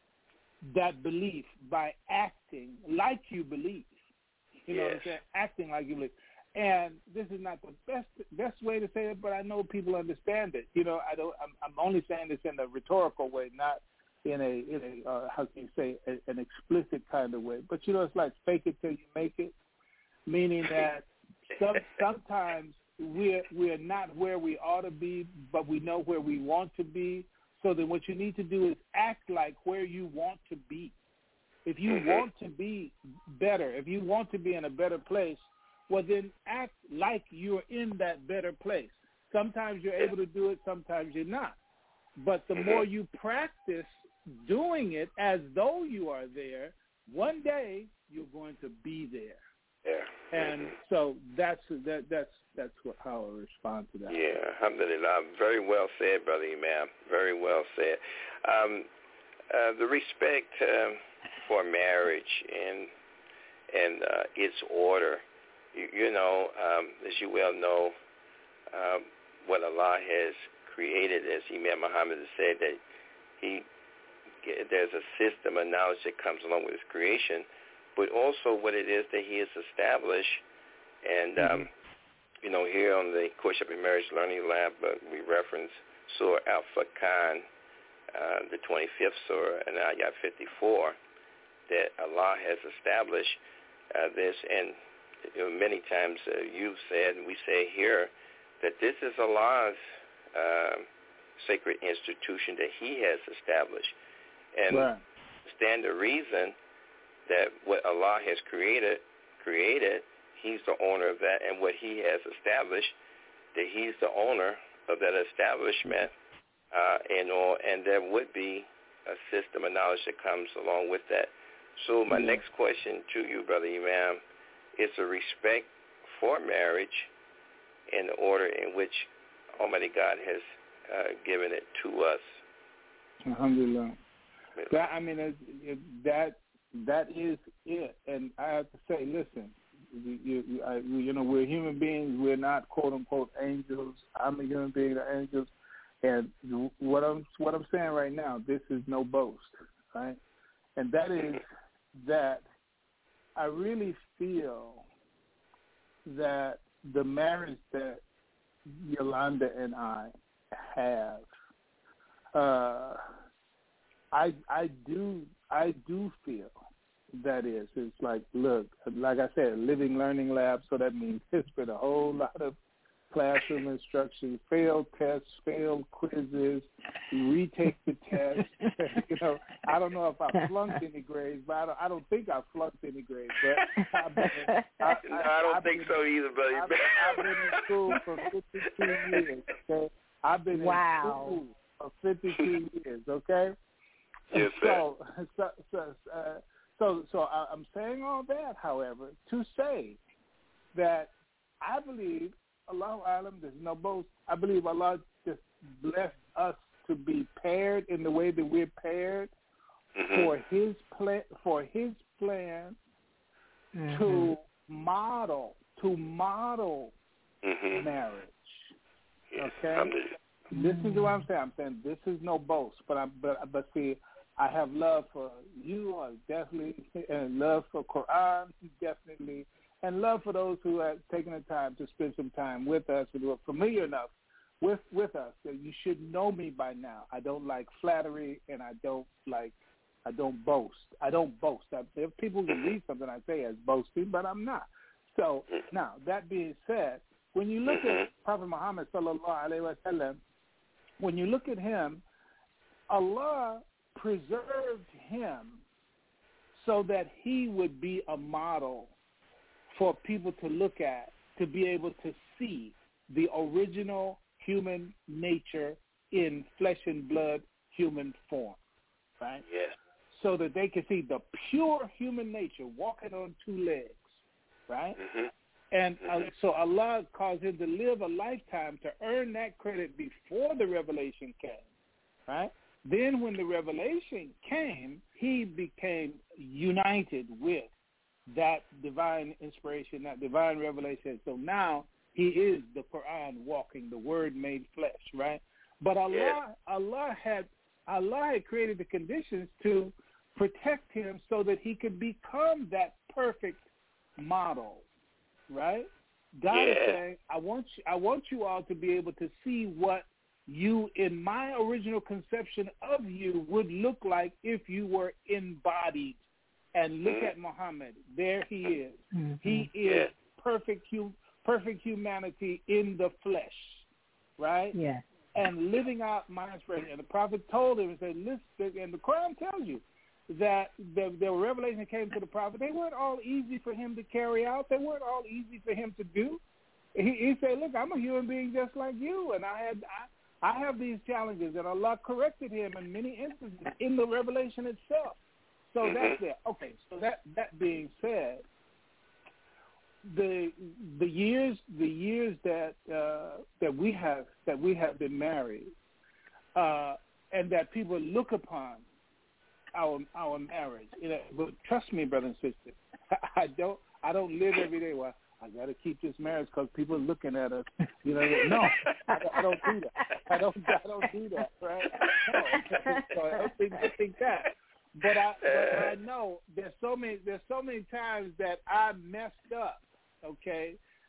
that belief by acting like you believe. You know yes. what I'm saying? Acting like you believe. And this is not the best best way to say it, but I know people understand it. You know, I don't. I'm, I'm only saying this in a rhetorical way, not in a in a uh, how can you say a, an explicit kind of way. But you know, it's like fake it till you make it, meaning that some, sometimes we're we're not where we ought to be, but we know where we want to be. So then, what you need to do is act like where you want to be. If you mm-hmm. want to be better, if you want to be in a better place, well, then act like you're in that better place. Sometimes you're able to do it, sometimes you're not. But the more you practice doing it as though you are there, one day you're going to be there. Yeah. And so that's that, that's that's what, how I respond to that. Yeah, alhamdulillah. Very well said, Brother Imam. Very well said. Um, uh, the respect uh, for marriage and and uh, its order. You, you know, um, as you well know, um, what Allah has created, as Imam Muhammad has said, that he there's a system of knowledge that comes along with his creation, but also what it is that he has established. And um, you know, here on the Courtship and Marriage Learning Lab, but we reference Surah Al-Furqan, uh, the twenty-fifth Surah, and Ayat fifty-four, that Allah has established uh, this, and you know, many times uh, you've said, and we say here, that this is Allah's uh, sacred institution that He has established. And right. stand to reason that what Allah has created, created, He's the owner of that, and what He has established, that He's the owner of that establishment, uh, and all, and there would be a system of knowledge that comes along with that. So my mm-hmm. next question to you, Brother Imam, is a respect for marriage in the order in which Almighty God has uh, given it to us. Alhamdulillah. That, I mean, it, it, that that is it. And I have to say, listen, you, you, I, you know, we're human beings. We're not quote unquote angels. I'm a human being, the angels. And what I'm what I'm saying right now, this is no boast, right? And that is that I really feel that the marriage that Yolanda and I have, uh, I I do I do feel that is it's like look like I said, living learning lab. So that means it's been a whole lot of classroom instruction, failed tests, failed quizzes, retake the test. You know, I don't know if I flunked any grades, but I don't, I don't think I flunked any grades. But I've been, I, I, no, I don't I've think been, so either, buddy. I've, I've been in school for fifty-two years. Okay, I've been wow. in school for fifty-two years. Okay. Yes, so, so, so, uh, so, so I, I'm saying all that, however, to say that I believe. Allahu Alam, there's no boast. I believe Allah just blessed us to be paired in the way that we're paired mm-hmm. for His plan. For His plan mm-hmm. to model to model mm-hmm. marriage. Yes. Okay, this is what I'm saying. I'm saying this is no boast, but I but but see, I have love for you, I definitely, and love for Quran, definitely. And love for those who have taken the time to spend some time with us and who are familiar enough with with us that you should know me by now. I don't like flattery, and I don't like I don't boast. I don't boast. I, there are people who read something I say as boasting, but I'm not. So now that being said, when you look at Prophet Muhammad sallallahu alaihi wasallam, when you look at him, Allah preserved him so that he would be a model for people to look at, to be able to see the original human nature in flesh and blood human form, right? Yes. So that they can see the pure human nature walking on two legs, right? Mm-hmm. And uh, so Allah caused him to live a lifetime to earn that credit before the revelation came, right? Then when the revelation came, he became united with that divine inspiration, that divine revelation. So now he is the Quran walking, the Word made flesh, right? But Allah, yeah. Allah had Allah had created the conditions to protect him so that he could become that perfect model, right? God yeah. is saying, I want you, I want you all to be able to see what you, in my original conception of you, would look like if you were embodied. And look at Muhammad. There he is. Mm-hmm. He is yeah. perfect, perfect humanity in the flesh, right? Yeah. And living out my inspiration. And the Prophet told him and said, "Listen," and the Quran tells you that the, the revelation came to the Prophet. They weren't all easy for him to carry out. They weren't all easy for him to do. He, he said, "Look, I'm a human being just like you, and I had I, I have these challenges." And Allah corrected him in many instances in the revelation itself. So mm-hmm. that's it. Okay. So that that being said, the the years the years that uh, that we have that we have been married, uh, and that people look upon our our marriage. You know, but trust me, brother and sister, I don't I don't live every day. Well, I got to keep this marriage because people are looking at us. You know, no, I, I don't do that. I don't I don't do that. Right? No. So I don't think I think that. But I, but I know there's so many there's so many times that I messed up, okay,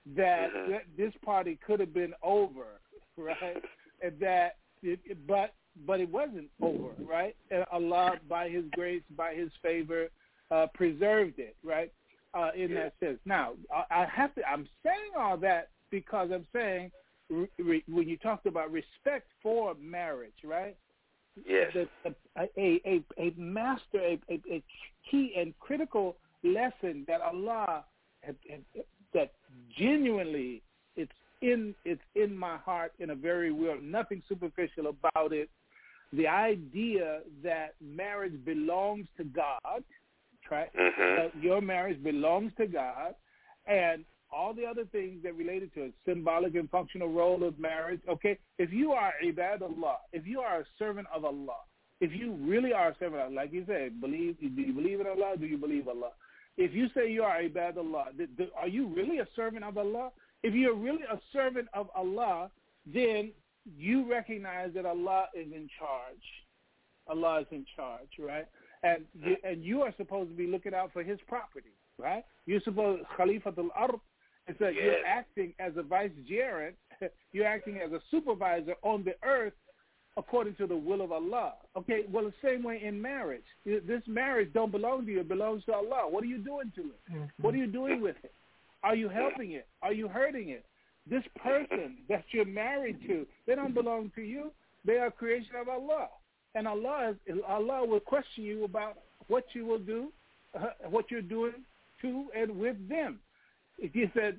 that, mm-hmm. that this party could have been over, right? And that, it, but but it wasn't over, right? And Allah, by His grace, by His favor, uh, preserved it, right? Uh, in yeah. that sense. Now, I, I have to. I'm saying all that because I'm saying re, re, when you talked about respect for marriage, right? Yes. The, the, a, a a master, a, a, a key and critical lesson that Allah had, had, that genuinely it's in it's in my heart in a very real, nothing superficial about it. The idea that marriage belongs to God, right? Mm-hmm. That your marriage belongs to God, and all the other things that related to it, symbolic and functional role of marriage. Okay, if you are ibad Allah, if you are a servant of Allah, if you really are a servant of Allah, like you said, believe, do you believe in Allah? Do you believe Allah? If you say you are ibad Allah, th- th- are you really a servant of Allah? If you're really a servant of Allah, then you recognize that Allah is in charge. Allah is in charge, right? And you, and you are supposed to be looking out for His property, right? You're supposed, Khalifatul Ard, it's that yes. you're acting as a vicegerent, you're acting as a supervisor on the earth according to the will of Allah. Okay, well, the same way in marriage. This marriage don't belong to you, it belongs to Allah. What are you doing to it? Mm-hmm. What are you doing with it? Are you helping it? Are you hurting it? This person that you're married to, they don't belong to you. They are a creation of Allah. And Allah, is, Allah will question you about what you will do, uh, what you're doing to and with them. If you said,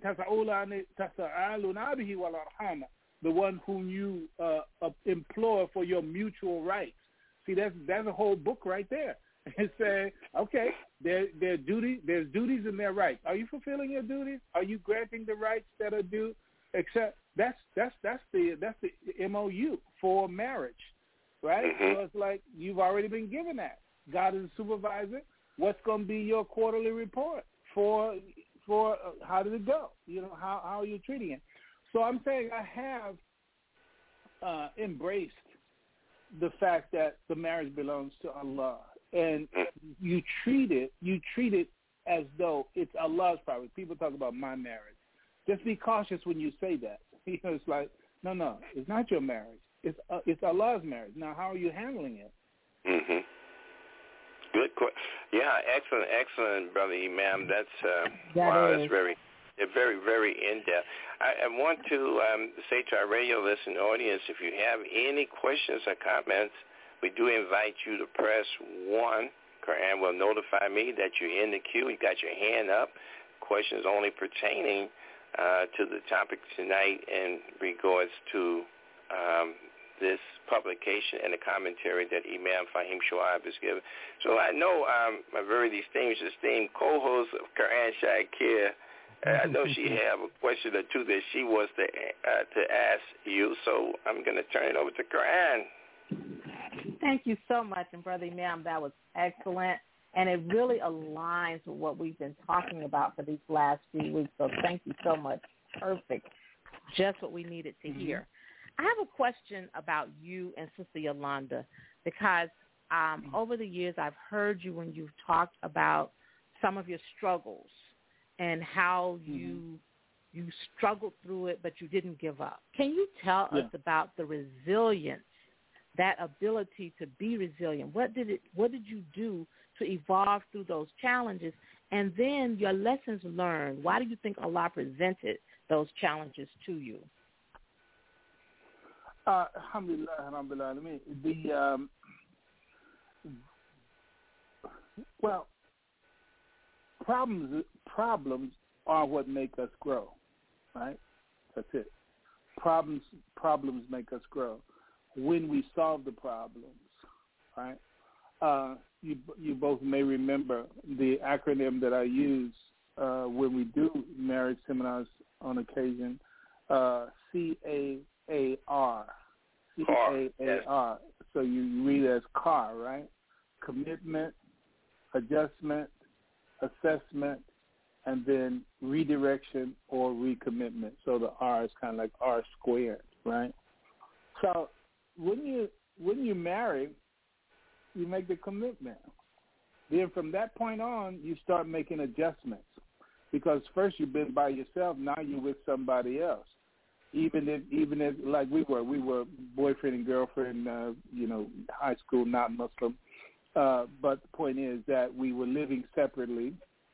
the one whom you uh, uh, implore for your mutual rights. See, that's that's a whole book right there. It's saying, okay, there there duty, there's duties and their rights. Are you fulfilling your duties? Are you granting the rights that are due? Except that's that's that's the that's the M O U for marriage, right? Mm-hmm. So it's like you've already been given that. God is a supervisor. What's going to be your quarterly report for for uh, how did it go? You know, how how are you treating it? So I'm saying I have uh, embraced the fact that the marriage belongs to Allah, and you treat it you treat it as though it's Allah's property. People talk about my marriage. Just be cautious when you say that. You know, it's like, no, no, it's not your marriage. It's uh, it's Allah's marriage. Now, how are you handling it? Mhm. Good question. Yeah, excellent, excellent, brother Imam. That's uh, that wow. Is. That's very, very, very in depth. I, I want to um, say to our radio listening audience, if you have any questions or comments, we do invite you to press one. Quran will notify me that you're in the queue. You got your hand up. Questions only pertaining uh, to the topic tonight in regards to um, this publication and the commentary that Imam Fahim Shoaib has given. So I know um, my very distinguished, esteemed co-host of Quran Shakir, uh, I know she have a question or two that she wants to uh, to ask you. So I'm going to turn it over to Quran. Thank you so much, and Brother Imam, that was excellent, and it really aligns with what we've been talking about for these last few weeks. So thank you so much. Perfect. Just what we needed to hear. I have a question about you and Sister Yolanda, because um, over the years I've heard you when you've talked about some of your struggles and how you mm-hmm. you struggled through it, but you didn't give up. Can you tell yeah. us about the resilience, that ability to be resilient? What did it? What did you do to evolve through those challenges? And then your lessons learned. Why do you think Allah presented those challenges to you? Uh, alhamdulillah, alhamdulillah. I mean, the um, well, problems problems are what make us grow, right? That's it. Problems problems make us grow. When we solve the problems, right? Uh, you you both may remember the acronym that I use uh, when we do marriage seminars on occasion. Uh, C A A R. C A A R. So you read it as C A R, right? Commitment, adjustment, assessment, and then redirection or recommitment. So the R is kind of like R squared, right? So when you when you marry, you make the commitment. Then from that point on, you start making adjustments. because first you've been by yourself, now you're with somebody else. Even if, even if, like we were, we were boyfriend and girlfriend, uh, you know, high school, not Muslim. Uh, but the point is that we were living separately,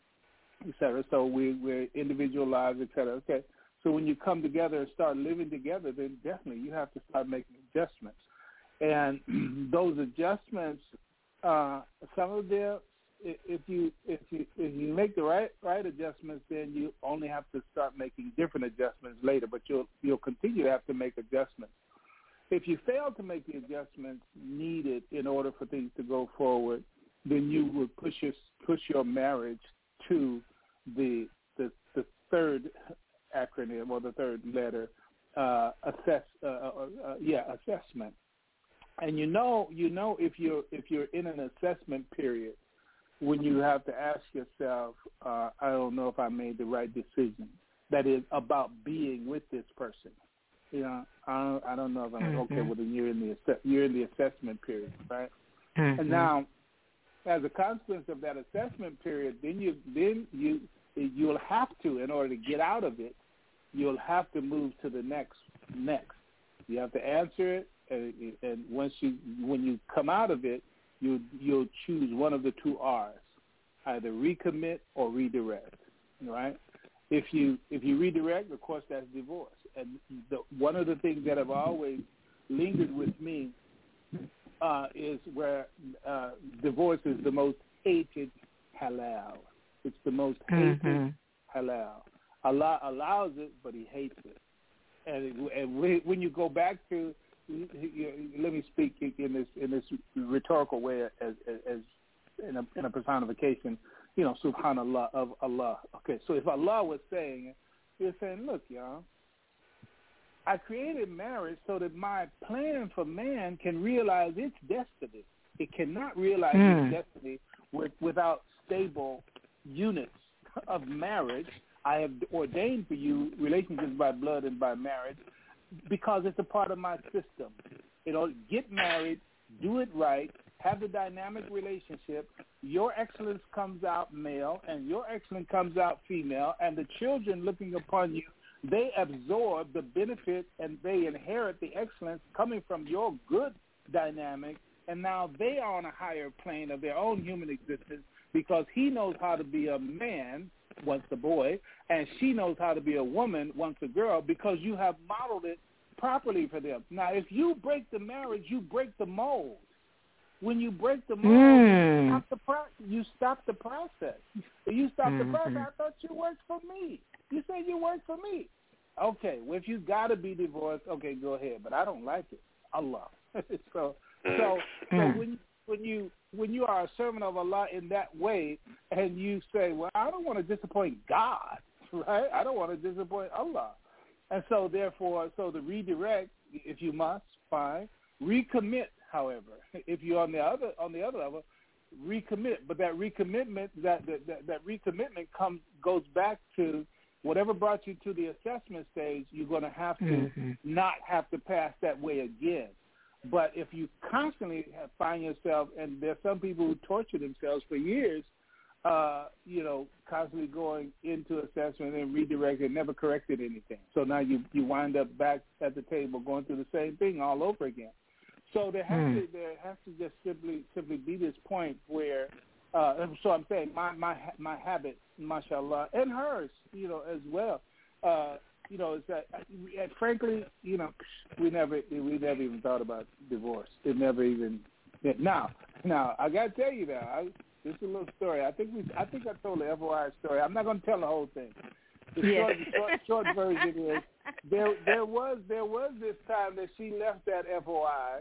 et cetera. So we, we're individual lives, et cetera. Okay. So when you come together and start living together, then definitely you have to start making adjustments. And those adjustments, uh, some of them, if you if you if you make the right right adjustments, then you only have to start making different adjustments later. But you'll you'll continue to have to make adjustments. If you fail to make the adjustments needed in order for things to go forward, then you would push your push your marriage to the the, the third acronym or the third letter, uh, assess uh, uh, uh, yeah assessment. And you know you know if you're if you're in an assessment period, when you have to ask yourself, uh, I don't know if I made the right decision. That is about being with this person. You know, I don't, I don't know if I'm mm-hmm. okay. Well, then you're in the you're in the assessment period, right? Mm-hmm. And now, as a consequence of that assessment period, then you then you you'll have to, in order to get out of it, you'll have to move to the next next. You have to answer it, and, and once you when you come out of it, you you'll choose one of the two R's, either recommit or redirect, right? If you if you redirect, of course, that's divorce. And the, one of the things that have always lingered with me uh, is where uh, divorce is the most hated halal. It's the most hated mm-hmm. halal. Allah allows it, but He hates it. And, and when you go back to, let me speak in this in this rhetorical way as, as in a, in a personification, you know, subhanallah of Allah. Okay, so if Allah was saying, He's saying, look, y'all, I created marriage so that my plan for man can realize its destiny. It cannot realize mm. its destiny with, without stable units of marriage. I have ordained for you relationships by blood and by marriage because it's a part of my system. You know, get married, do it right, have the dynamic relationship. Your excellence comes out male, and your excellence comes out female, and the children looking upon you, they absorb the benefit and they inherit the excellence coming from your good dynamic, and now they are on a higher plane of their own human existence because he knows how to be a man once a boy, and she knows how to be a woman once a girl because you have modeled it properly for them. Now, if you break the marriage, you break the mold. When you break the mold, mm. you, stop the pro- you stop the process. You stop mm-hmm. the process. I thought you worked for me. You said you worked for me. Okay, well, if you got to be divorced, okay, go ahead. But I don't like it. Allah. so, so, so when when you when you are a servant of Allah in that way, and you say, well, I don't want to disappoint God, right? I don't want to disappoint Allah, and so therefore, so the redirect, if you must, fine. Recommit, however, if you're on the other on the other level, recommit. But that recommitment, that that that, that recommitment comes goes back to whatever brought you to the assessment stage. You're going to have to mm-hmm. not have to pass that way again. But if you constantly find yourself, and there's some people who torture themselves for years, uh, you know, constantly going into assessment and redirecting, and never corrected anything. So now you you wind up back at the table going through the same thing all over again. So there has mm. to there has to just simply simply be this point where, uh, so I'm saying my my my habit, mashallah, and hers, you know, as well. Uh, You know, it's that. Uh, frankly, you know, we never, we never even thought about divorce. It never even. Now, now, I gotta tell you now. I, this is a little story. I think we, I think I told the F O I story. I'm not gonna tell the whole thing. The yeah. short, short, short version is there. There was, there was this time that she left that F O I,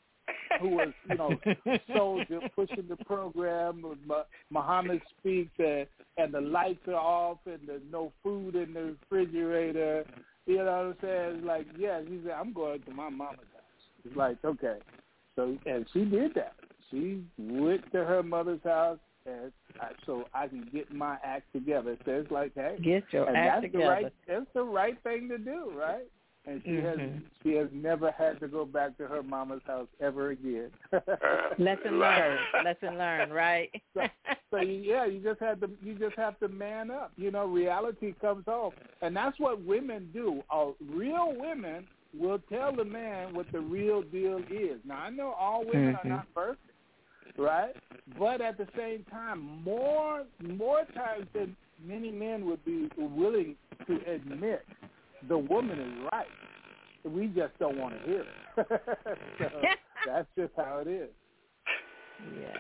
who was, you know, soldier pushing the program with Muhammad Speaks, and, and the lights are off, and there's no food in the refrigerator. You know what I'm saying? It's like, yeah, she said, I'm going to my mama's house. It's like, okay. So, and she did that. She went to her mother's house, and I, so I can get my act together. So it's like, hey, get your and act that's together. The right, that's the right thing to do, right? And she mm-hmm. has she has never had to go back to her mama's house ever again. Lesson learned. Lesson learned, right? so, So you, yeah, you just have to you just have to man up. You know, reality comes home, and that's what women do. Uh, real women will tell the man what the real deal is. Now I know all women mm-hmm. are not perfect, right? But at the same time, more more times than many men would be willing to admit, the woman is right. We just don't want to hear it. So that's just how it is. Yeah.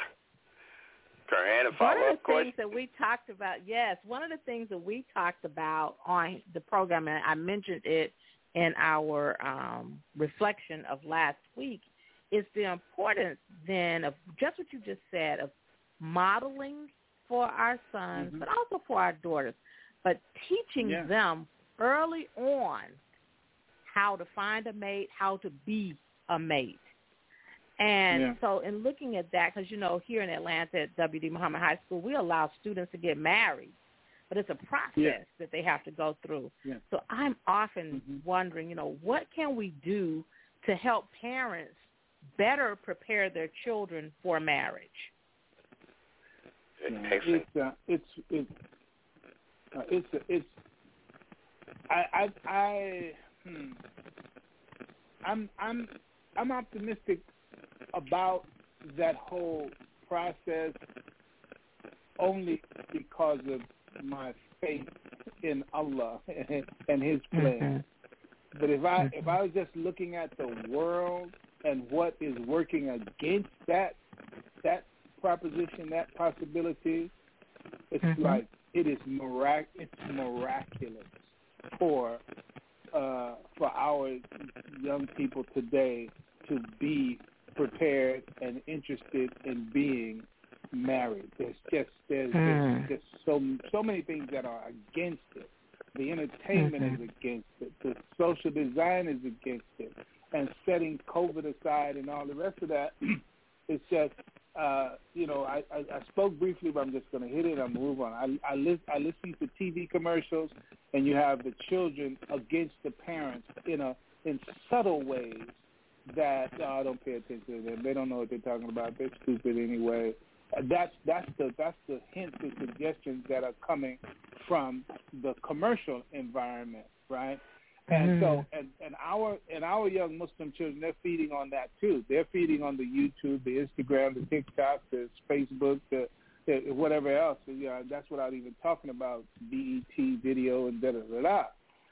One of the question? things that we talked about, yes, one of the things that we talked about on the program, and I mentioned it in our um, reflection of last week, is the importance then of just what you just said, of modeling for our sons, mm-hmm. but also for our daughters, but teaching yeah. them early on how to find a mate, how to be a mate. And yeah. so in looking at that, because, you know, here in Atlanta at W D Muhammad High School, we allow students to get married, but it's a process yeah. that they have to go through. Yeah. So I'm often mm-hmm. wondering, you know, what can we do to help parents better prepare their children for marriage? Yeah. It's, uh, it's, it's, uh, it's, it's, I, I, I, hmm, I'm, I'm, I'm optimistic about that whole process only because of my faith in Allah and His plan. Mm-hmm. But if I mm-hmm. if I was just looking at the world and what is working against that that proposition, that possibility, it's mm-hmm. like it is mirac- it's miraculous for uh, for our young people today to be prepared and interested in being married. There's just there's, mm. there's just so so many things that are against it. The entertainment mm-hmm. is against it. The social design is against it. And setting COVID aside and all the rest of that, it's just uh, you know I, I, I spoke briefly, but I'm just going to hit it and move on. I I, li- I listen to T V commercials, and you have the children against the parents in a in subtle ways. That oh, I don't pay attention to them. They don't know what they're talking about. They're stupid anyway. Uh, that's that's the that's the hints and suggestions that are coming from the commercial environment, right? And mm-hmm. so, and, and our and our young Muslim children, they're feeding on that too. They're feeding on the YouTube, the Instagram, the TikTok, the Facebook, the, the whatever else. You know, that's without even talking about B E T video and da da da da.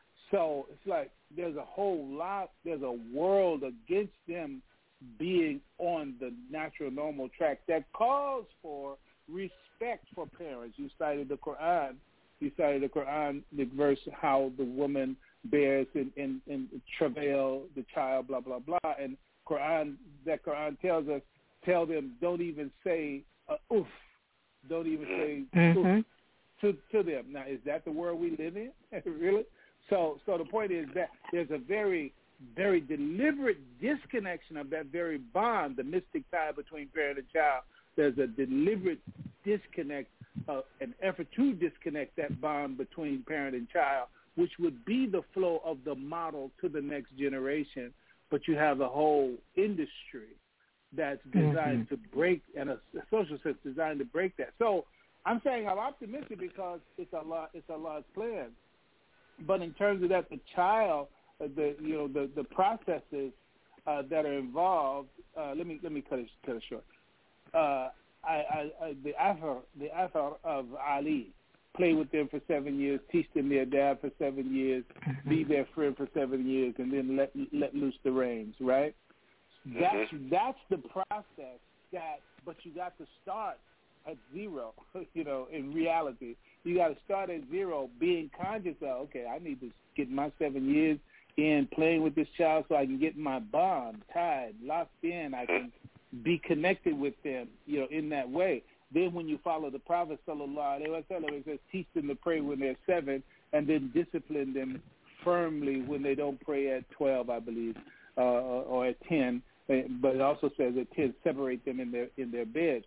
So it's like there's a whole lot, there's a world against them being on the natural, normal track that calls for respect for parents. You cited the Quran. You cited the Quran, the verse, how the woman bears in, in, in travail the child, blah, blah, blah. And Quran, that Quran tells us, tell them, don't even say uh, oof. Don't even say mm-hmm. oof to, to them. Now, is that the world we live in? Really? So so the point is that there's a very, very deliberate disconnection of that very bond, the mystic tie between parent and child. There's a deliberate disconnect, uh, an effort to disconnect that bond between parent and child, which would be the flow of the model to the next generation. But you have a whole industry that's designed mm-hmm. to break, and a, a social system designed to break that. So I'm saying I'm optimistic because it's a lot, it's a large plan. But in terms of that, the child, uh, the you know the the processes uh, that are involved. Uh, let me let me cut it cut it short. Uh, I, I, I, the Afar the Afar of Ali, play with them for seven years, teach them their dad for seven years, mm-hmm. be their friend for seven years, and then let let loose the reins. Right? Mm-hmm. That's that's the process. That but you got to start at zero. You know, in reality. You got to start at zero, being conscious of, okay, I need to get my seven years in playing with this child so I can get my bond tied, locked in. I can be connected with them, you know, in that way. Then when you follow the Prophet, sallallahu alaihi wasallam, it says teach them to pray when they're seven and then discipline them firmly when they don't pray at twelve, I believe, uh, or at ten. But it also says at ten, separate them in their in their beds.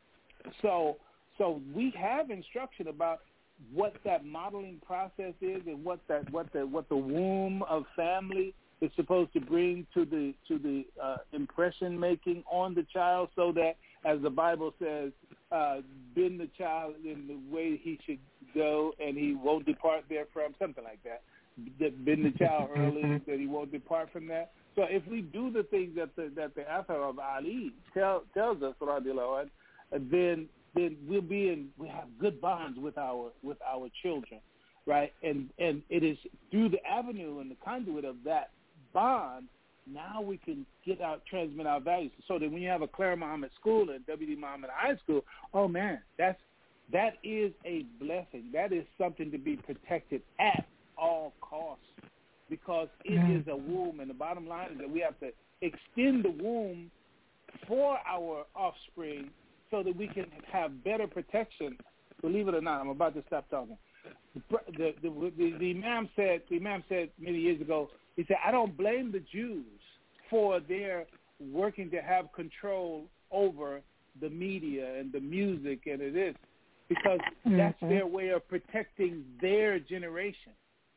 So... So we have instruction about what that modeling process is and what that what the what the womb of family is supposed to bring to the to the uh, impression making on the child, so that as the Bible says, uh, bend the child in the way he should go, and he won't depart therefrom, something like that. Bend the child early, that he won't depart from that. So if we do the things that the that the author of Ali tell, tells us, then then we'll be in we have good bonds with our with our children, right? And and it is through the avenue and the conduit of that bond, now we can get out, transmit our values. So that when you have a Clara Muhammad School and W D Muhammad High School, oh man, that's that is a blessing. That is something to be protected at all costs, because it mm-hmm. is a womb, and the bottom line is that we have to extend the womb for our offspring so that we can have better protection. Believe it or not, I'm about to stop talking. The, the, the, the Imam said, the Imam said many years ago, he said, I don't blame the Jews for their working to have control over the media and the music and it is, because that's mm-hmm. their way of protecting their generation.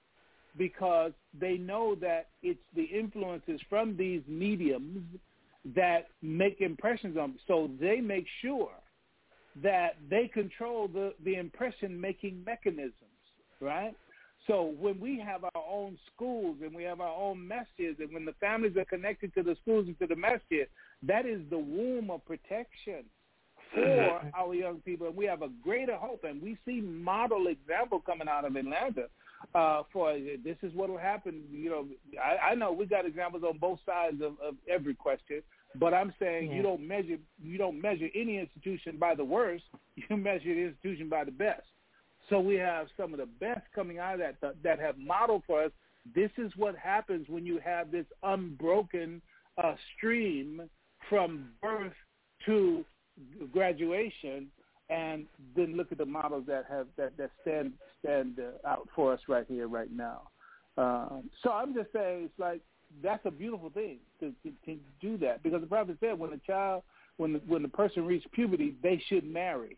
Because they know that it's the influences from these mediums that make impressions on them. So they make sure that they control the, the impression-making mechanisms, right? So when we have our own schools and we have our own messages, and when the families are connected to the schools and to the masjid, that is the womb of protection for our young people. And we have a greater hope, and we see model example coming out of Atlanta. Uh, for this is what will happen. You know, I, I know we got examples on both sides of, of every question, but I'm saying yeah. you don't measure you don't measure any institution by the worst. You measure the institution by the best. So we have some of the best coming out of that that, that have modeled for us. This is what happens when you have this unbroken uh, stream from birth to graduation. And then look at the models that have that, that stand stand uh, out for us right here, right now. Um, so I'm just saying, it's like that's a beautiful thing to, to, to do that, because the Prophet said when the child, when the, when the person reaches puberty, they should marry,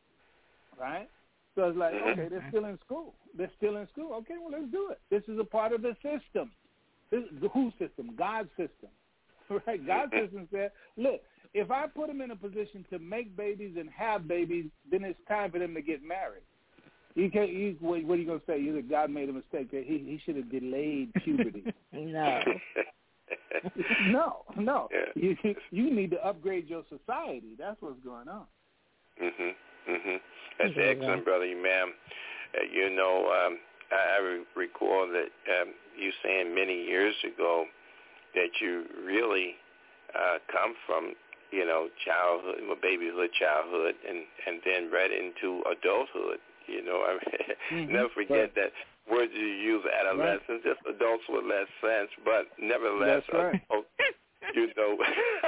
right? So it's like, okay, they're still in school. They're still in school. Okay, well, let's do it. This is a part of the system. This is the who system, God's system, right? God's system said, look. If I put them in a position to make babies and have babies, then it's time for them to get married. You can't. You, what, what are you going to say? You that God made a mistake. That he he should have delayed puberty. no. no, no. Yeah. You you need to upgrade your society. That's what's going on. Mhm. Mhm. That's yeah, excellent, brother Imam. Uh, you know, um, I, I re- recall that um, you saying many years ago that you really uh, come from, you know, childhood, well, babyhood, childhood, and, and then right into adulthood. You know, I mean, mm-hmm. never forget right. that word you use, adolescence, right. just adults with less sense, but nevertheless, right. adults, you know,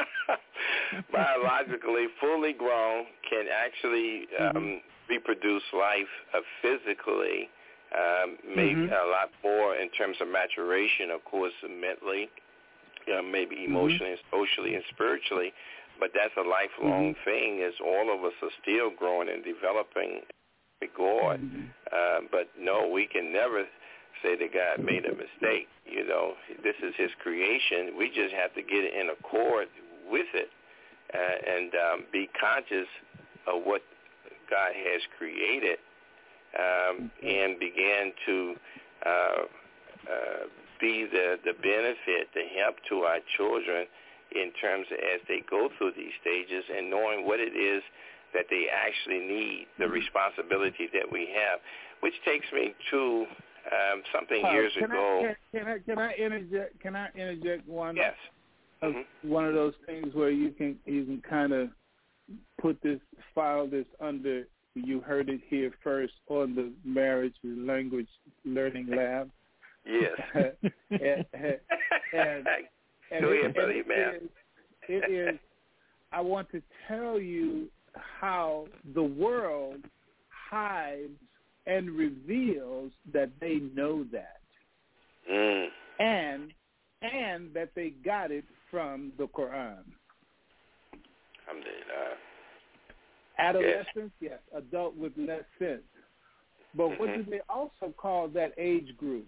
biologically fully grown, can actually um, mm-hmm. reproduce life uh, physically, um, maybe mm-hmm. a lot more in terms of maturation, of course, mentally, uh, maybe emotionally, mm-hmm. and socially, and spiritually. But that's a lifelong mm-hmm. thing, as all of us are still growing and developing with God. Mm-hmm. Uh, but no, we can never say that God made a mistake. You know, this is his creation. We just have to get in accord with it uh, and um, be conscious of what God has created um, mm-hmm. and begin to uh, uh, be the, the benefit, the help to our children in terms of as they go through these stages and knowing what it is that they actually need, the responsibility that we have, which takes me to um, something uh, years can ago. I, can, can I can I interject? Can I interject one? Yes. Of, mm-hmm. One of those things where you can you can kind of put this, file this under. You heard it here first on the Marriage Language Learning Lab. Yes. and, and, and, and Go it, ahead, buddy, it, man. Is, it is. I want to tell you how the world hides and reveals that they know that, mm. and and that they got it from the Quran. Alhamdulillah. Adolescents, yes. yes, adult with less sense. But mm-hmm. what do they also call that age group?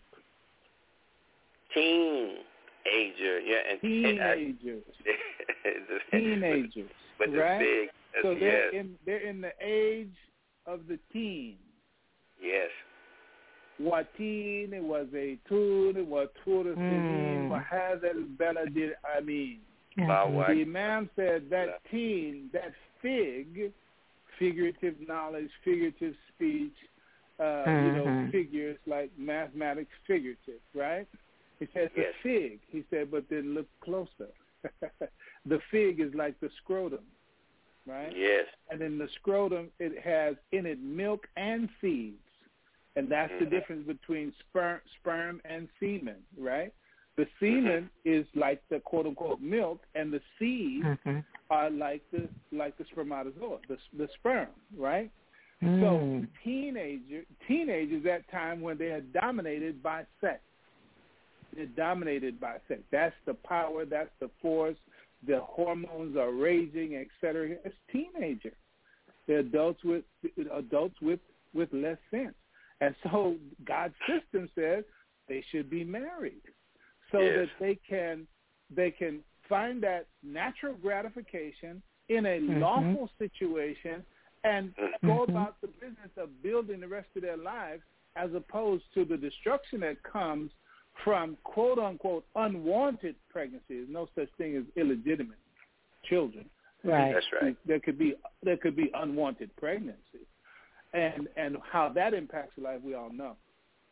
Teenager, yeah, and teenagers, teenagers, but right? the big So they're yes. in they're in the age of the teen. Yes. Watin, it was a tun, it was tur sinin, Mm. wahaz al balad al amin. Wow. The Imam said that teen, that fig, figurative knowledge, figurative speech, uh, mm-hmm. you know, figures like mathematics, figurative, right? He said the yes. fig. He said, but then look closer. The fig is like the scrotum, right? Yes. And in the scrotum, it has in it milk and seeds. And that's mm-hmm. the difference between sperm, sperm and semen, right? The semen mm-hmm. is like the quote-unquote milk, and the seeds mm-hmm. are like the like the spermatozoa, the, the sperm, right? Mm. So teenager, teenagers, that time when they are dominated by sex. They're dominated by sex. That's the power. That's the force. The hormones are raging, et cetera. It's teenager. They're adults with adults with, with less sense. And so God's system says they should be married so yes. that they can they can find that natural gratification in a mm-hmm. lawful situation and mm-hmm. go about the business of building the rest of their lives, as opposed to the destruction that comes from quote-unquote unwanted pregnancies. No such thing as illegitimate children. Right. That's right. There could be there could be unwanted pregnancies. And and how that impacts life, we all know.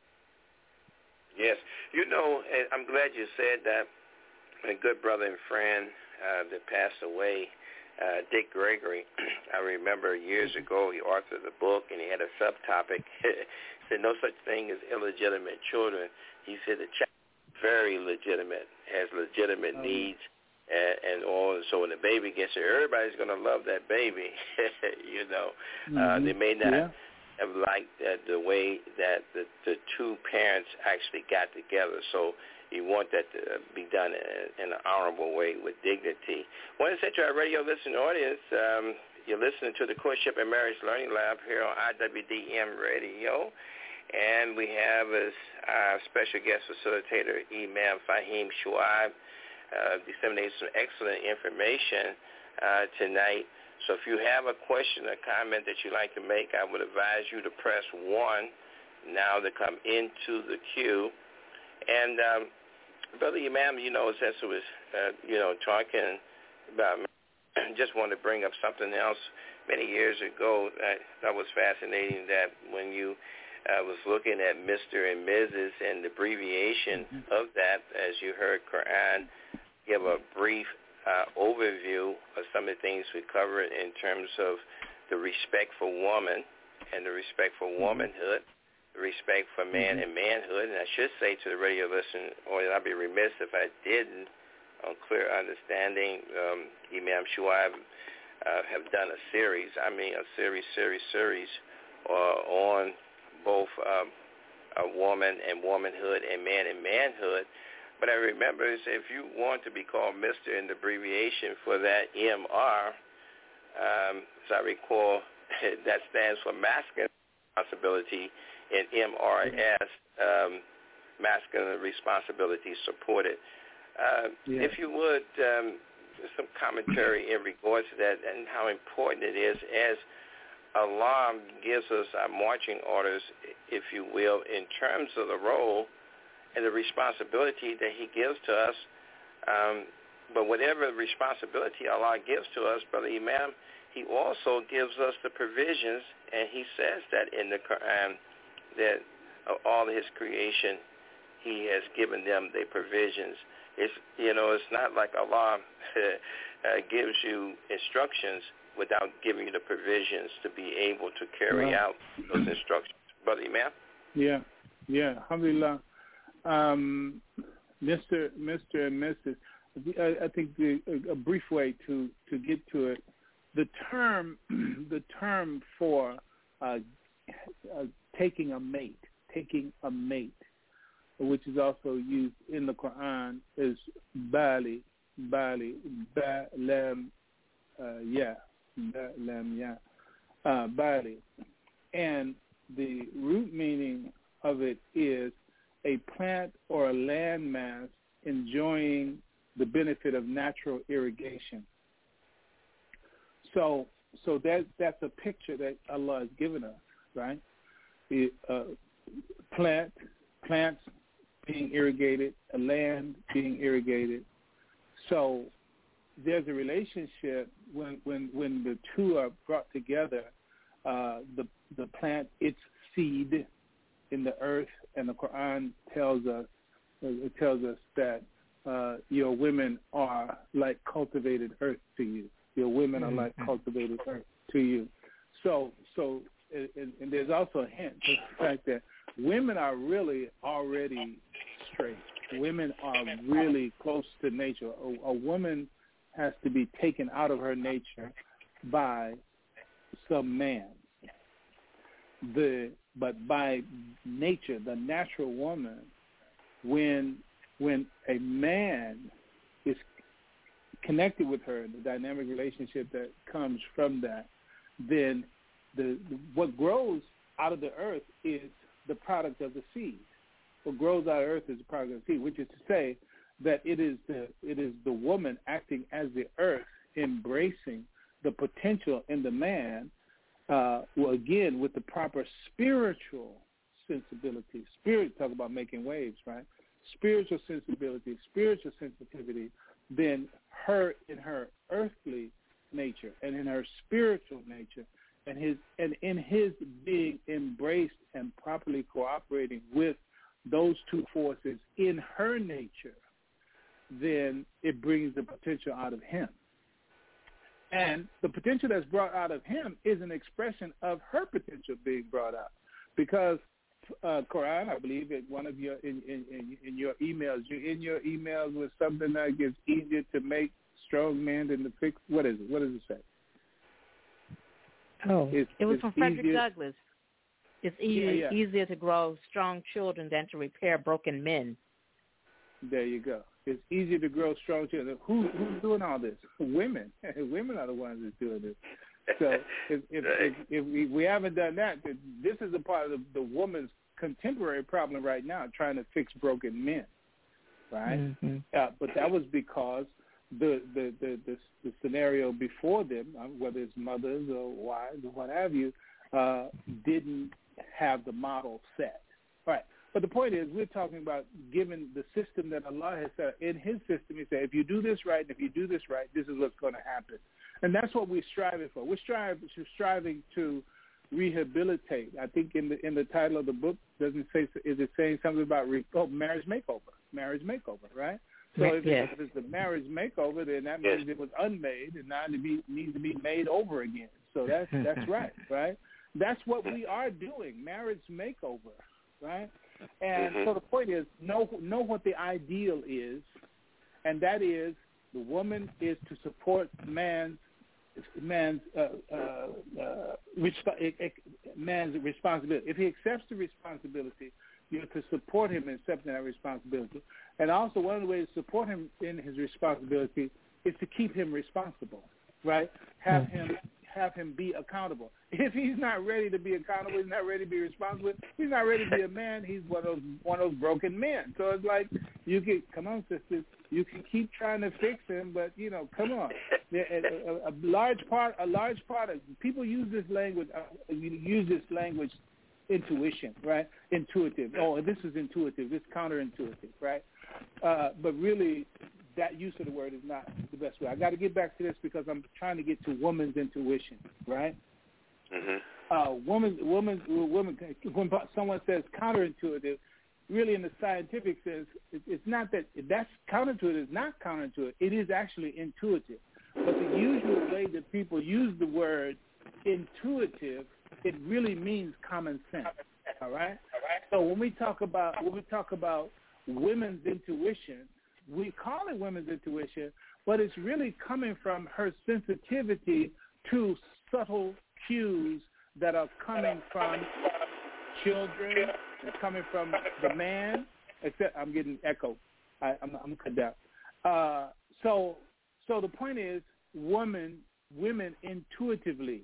Yes. You know, I'm glad you said that. My good brother and friend uh, that passed away, uh, Dick Gregory, I remember years ago he authored a book and he had a subtopic. He said no such thing as illegitimate children. He said the child is very legitimate, has legitimate oh. needs. And, and all, so when the baby gets here, everybody's going to love that baby. you know, mm-hmm. uh, they may not yeah. have liked uh, the way that the, the two parents actually got together. So you want that to be done in, in an honorable way with dignity. I want to say to our radio listening audience, um, you're listening to the Courtship and Marriage Learning Lab here on I W D M Radio. And we have as our special guest facilitator, Imam Fahim Shuaib. Uh, disseminate some excellent information uh, tonight. So if you have a question or comment that you'd like to make, I would advise you to press one now to come into the queue. And um, Brother Imam, you know, since it was, uh, you know, talking about, just wanted to bring up something else. Many years ago, that, that was fascinating that when you I was looking at Mister and Missus and the abbreviation mm-hmm. of that, as you heard Quran give a brief uh, overview of some of the things we covered in terms of the respect for woman and the respect for womanhood, the respect for man mm-hmm. and manhood. And I should say to the radio listener, or I'd be remiss if I didn't, on clear understanding, um, Imam Shuaib uh, have done a series, I mean a series, series, series uh, on both um, a woman and womanhood and man and manhood. But I remember if you want to be called Mister in the abbreviation for that M R, um, as I recall, that stands for masculine responsibility, and M R S, um, masculine responsibility supported. Uh, yeah. If you would, um, some commentary in regards to that and how important it is as Allah gives us our marching orders, if you will, in terms of the role and the responsibility that he gives to us. Um, but whatever responsibility Allah gives to us, Brother Imam, he also gives us the provisions, and he says that in the Quran, that of all his creation, he has given them the provisions. It's, you know, it's not like Allah uh, gives you instructions without giving you the provisions to be able to carry wow. out those instructions. Brother Imam? Yeah, yeah, alhamdulillah. Um, Mister Mister and Missus I, I think the, a, a brief way to, to get to it, the term the term for uh, uh, taking a mate, taking a mate, which is also used in the Quran, is bali, bali, ba, lam, uh, yeah, ba, lam, yeah, uh, bali. And the root meaning of it is a plant or a landmass enjoying the benefit of natural irrigation. So so that that's a picture that Allah has given us, right? The uh, plant, plants being irrigated, a land being irrigated. So there's a relationship when when, when the two are brought together. Uh, the the plant, its seed in the earth, and the Quran tells us it tells us that uh, your women are like cultivated earth to you. Your women are like cultivated earth to you. So so and, and there's also a hint to the fact that women are really already straight. Women are really close to nature. A, a woman has to be taken out of her nature by some man. The but by nature, the natural woman, when when a man is connected with her, the dynamic relationship that comes from that, then the what grows out of the earth is the product of the seed. What grows out of earth is the product of the seed, which is to say that it is the it is the woman acting as the earth, embracing the potential in the man. Uh, well, again, with the proper spiritual sensibility. Spirit, talk about making waves, right? Spiritual sensibility, spiritual sensitivity, then her in her earthly nature and in her spiritual nature, and his and in his being embraced and properly cooperating with those two forces in her nature, then it brings the potential out of him. And the potential that's brought out of him is an expression of her potential being brought out. Because uh, Quran, I believe, in one of your in, in, in, in your emails, you in your emails with something that gets easier to make strong men than to fix. What is it? What does it say? Oh, it's, it was it's from Frederick easier, Douglass. It's easy, yeah, yeah. easier to grow strong children than to repair broken men. There you go. It's easier to grow strong children. Who, who's doing all this? Women. Women are the ones that's doing this. So if if, if, if we, we haven't done that, this is a part of the, the woman's contemporary problem right now, trying to fix broken men, right? Mm-hmm. Uh, but that was because the the, the, the, the scenario before them, whether it's mothers or wives or what have you, uh, didn't have the model set. Right. But the point is, we're talking about giving the system that Allah has set. In his system, he said, if you do this right, and if you do this right, this is what's going to happen. And that's what we're striving for. We're striving, we're striving to rehabilitate. I think in the in the title of the book, doesn't say, is it saying something about re, oh, marriage makeover, marriage makeover, right? So if, yes. if it's a marriage makeover, then that means yes. it was unmade and now it be, needs to be made over again. So that's that's right, right? That's what we are doing, marriage makeover, right? And mm-hmm. so the point is, know know what the ideal is, and that is the woman is to support man's man's uh, uh, uh, resp- man's responsibility. If he accepts the responsibility, you're to support him in accepting that responsibility. And also, one of the ways to support him in his responsibility is to keep him responsible, right? Have him have him be accountable. If he's not ready to be accountable, he's not ready to be responsible, he's not ready to be a man, he's one of those, one of those broken men. So it's like, you can, come on, sisters, you can keep trying to fix him, but, you know, come on. A, a, a large part, a large part of, people use this language, uh, use this language, intuition, right? Intuitive. Oh, this is intuitive, this is counterintuitive, right? Uh, but really, that use of the word is not the best way. I got to get back to this because I'm trying to get to woman's intuition, right? Mm-hmm. Uh, woman, woman, woman. When someone says counterintuitive, really in the scientific sense, it's not that that's counterintuitive. It's not counterintuitive. It is actually intuitive. But the usual way that people use the word intuitive, it really means common sense. All right. So when we talk about when we talk about women's intuition, we call it women's intuition, but it's really coming from her sensitivity to subtle cues that are coming from children, and coming from the man. Except I'm getting echo. I, I'm, I'm cut down. Uh, so, so the point is, women, women intuitively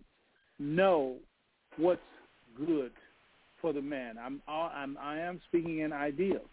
know what's good for the man. I'm, I'm, I am speaking in ideals.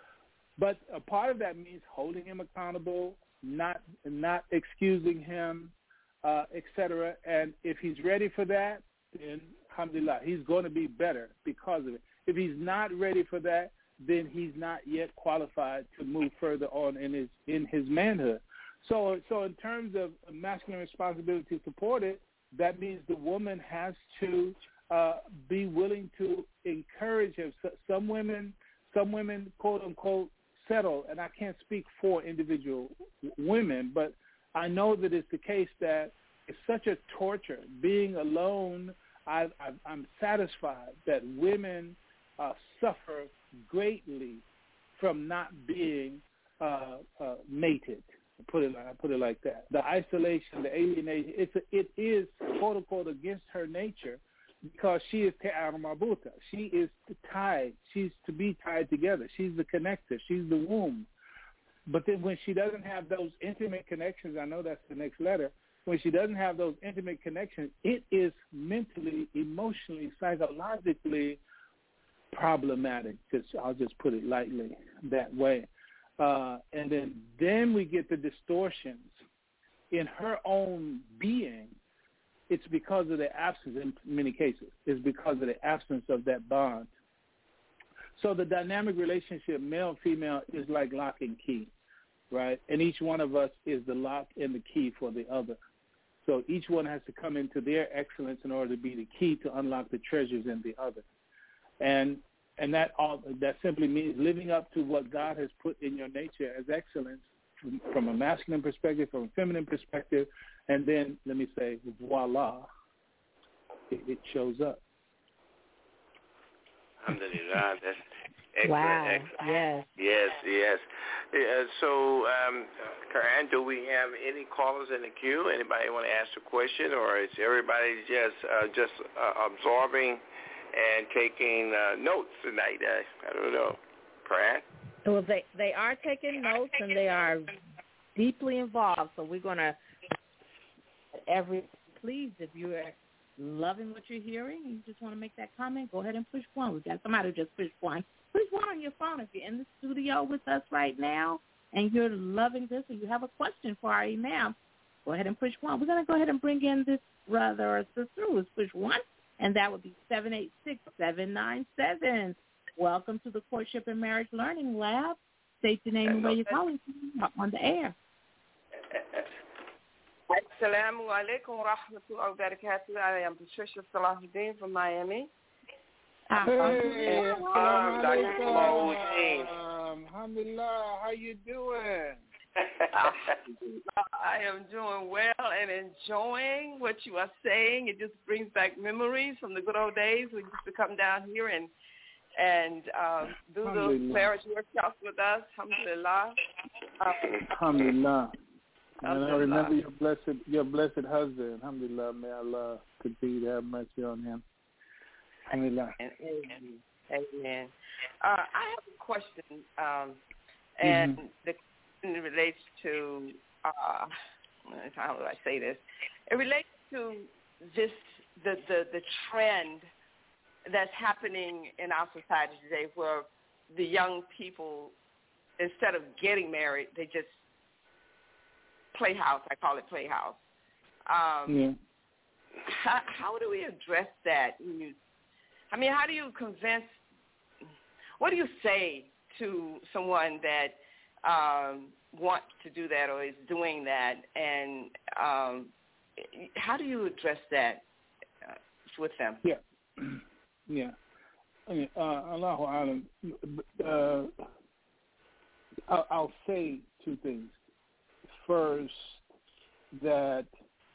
But a part of that means holding him accountable, not not excusing him, uh, et cetera. And if he's ready for that, then alhamdulillah, he's going to be better because of it. If he's not ready for that, then he's not yet qualified to move further on in his in his manhood. So, so in terms of masculine responsibility to support it, that means the woman has to uh, be willing to encourage him. So, some women, some women, quote unquote, settle, and I can't speak for individual women, but I know that it's the case that it's such a torture being alone. I, I, I'm satisfied that women uh, suffer greatly from not being uh, uh, mated. Put it, I put it like that. The isolation, the alienation, it's a, it is quote unquote against her nature because she is te'ara marbuta. She is tied. She's to be tied together. She's the connector. She's the womb. But then when she doesn't have those intimate connections, I know that's the next letter. When she doesn't have those intimate connections, it is mentally, emotionally, psychologically problematic. Just I'll just put it lightly that way. Uh, and then, then we get the distortions in her own being. It's because of the absence, in many cases, it's because of the absence of that bond. So the dynamic relationship, male-female, is like lock and key, right? And each one of us is the lock and the key for the other. So each one has to come into their excellence in order to be the key to unlock the treasures in the other. And And that all that simply means living up to what God has put in your nature as excellence from, from a masculine perspective, from a feminine perspective, and then, let me say, voila, it, it shows up. Alhamdulillah. That's excellent. Wow. Excellent. Yes. Yes, yes. Uh, so, um, Karan, do we have any callers in the queue? Anybody want to ask a question, or is everybody just uh, just uh, absorbing and taking uh, notes tonight? Uh, I don't know. Karan? Well, they, they are taking notes, and they are deeply involved. So we're going to, every, please, if you are loving what you're hearing, you just want to make that comment, go ahead and push one. We've got somebody who just pushed one. Push one on your phone if you're in the studio with us right now and you're loving this or you have a question for our imam. Go ahead and push one. We're going to go ahead and bring in this brother or sister who is push one, and that would be seven eight six, seven nine seven. Welcome to the Courtship and Marriage Learning Lab. State your name and where you're calling from on the air. Assalamu alaikum wa rahmatullahi wa barakatuh. I am Patricia Salahuddin from Miami. Hey, um, Doctor Salahuddin. Alhamdulillah, how you doing? I am doing well and enjoying what you are saying. It just brings back memories from the good old days when you used to come down here and and um, do those marriage workshops with us. Alhamdulillah. Uh, Alhamdulillah. And I remember your blessed your blessed husband. Alhamdulillah. May Allah continue to have mercy on him. Alhamdulillah. Amen. Amen. Uh, I have a question, um, and mm-hmm. the question relates to, uh, how do I say this? It relates to this the, the, the trend that's happening in our society today where the young people, instead of getting married, they just playhouse. I call it playhouse. Um, yeah. how, how do we address that? You, I mean, how do you convince, what do you say to someone that um, wants to do that or is doing that, and um, how do you address that uh, with them? Yeah. Yeah. I mean, uh, Allahu Alam, uh, I'll, I'll say two things. First, that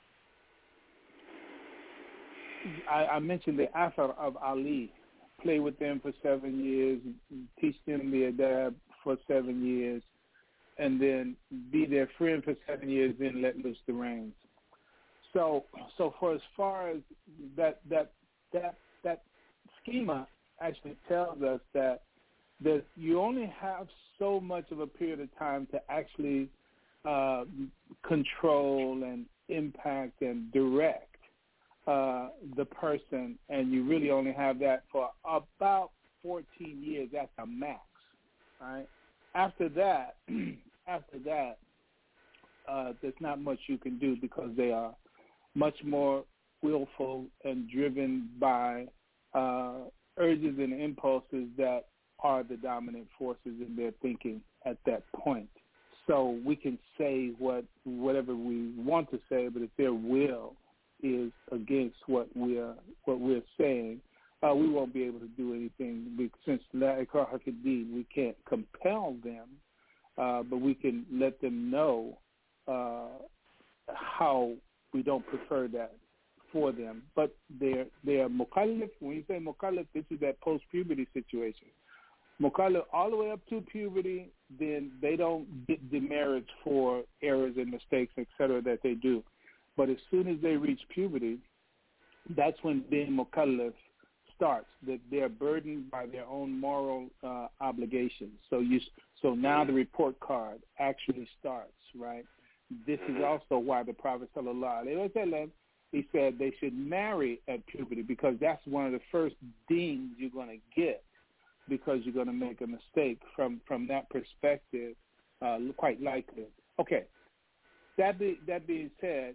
I, I mentioned the Athar of Ali. Play with them for seven years, teach them the adab for seven years, and then be their friend for seven years, then let loose the reins. So, so for as far as that that that that schema actually tells us that that you only have so much of a period of time to actually uh, control and impact and direct uh, the person, and you really only have that for about fourteen years at the max, right? After that, after that, uh, there's not much you can do because they are much more willful and driven by uh, urges and impulses that are the dominant forces in their thinking at that point. So we can say what whatever we want to say, but if their will is against what we're what we're saying, uh, we won't be able to do anything. Since La Ikraha Fid-Din, we can't compel them, uh, but we can let them know uh, how we don't prefer that for them. But they're they're mukallaf. When you say mukallaf, this is that post-puberty situation. Mukallaf all the way up to puberty, then they don't get demerits for errors and mistakes, et cetera, that they do. But as soon as they reach puberty, that's when being mukallaf starts, that they're burdened by their own moral uh, obligations. So you, so now the report card actually starts, right? This is also why the Prophet sallallahu alaihi wasallam, he said they should marry at puberty, because that's one of the first dings you're going to get, because you're going to make a mistake from, from that perspective, uh, quite likely. Okay, that be, that being said,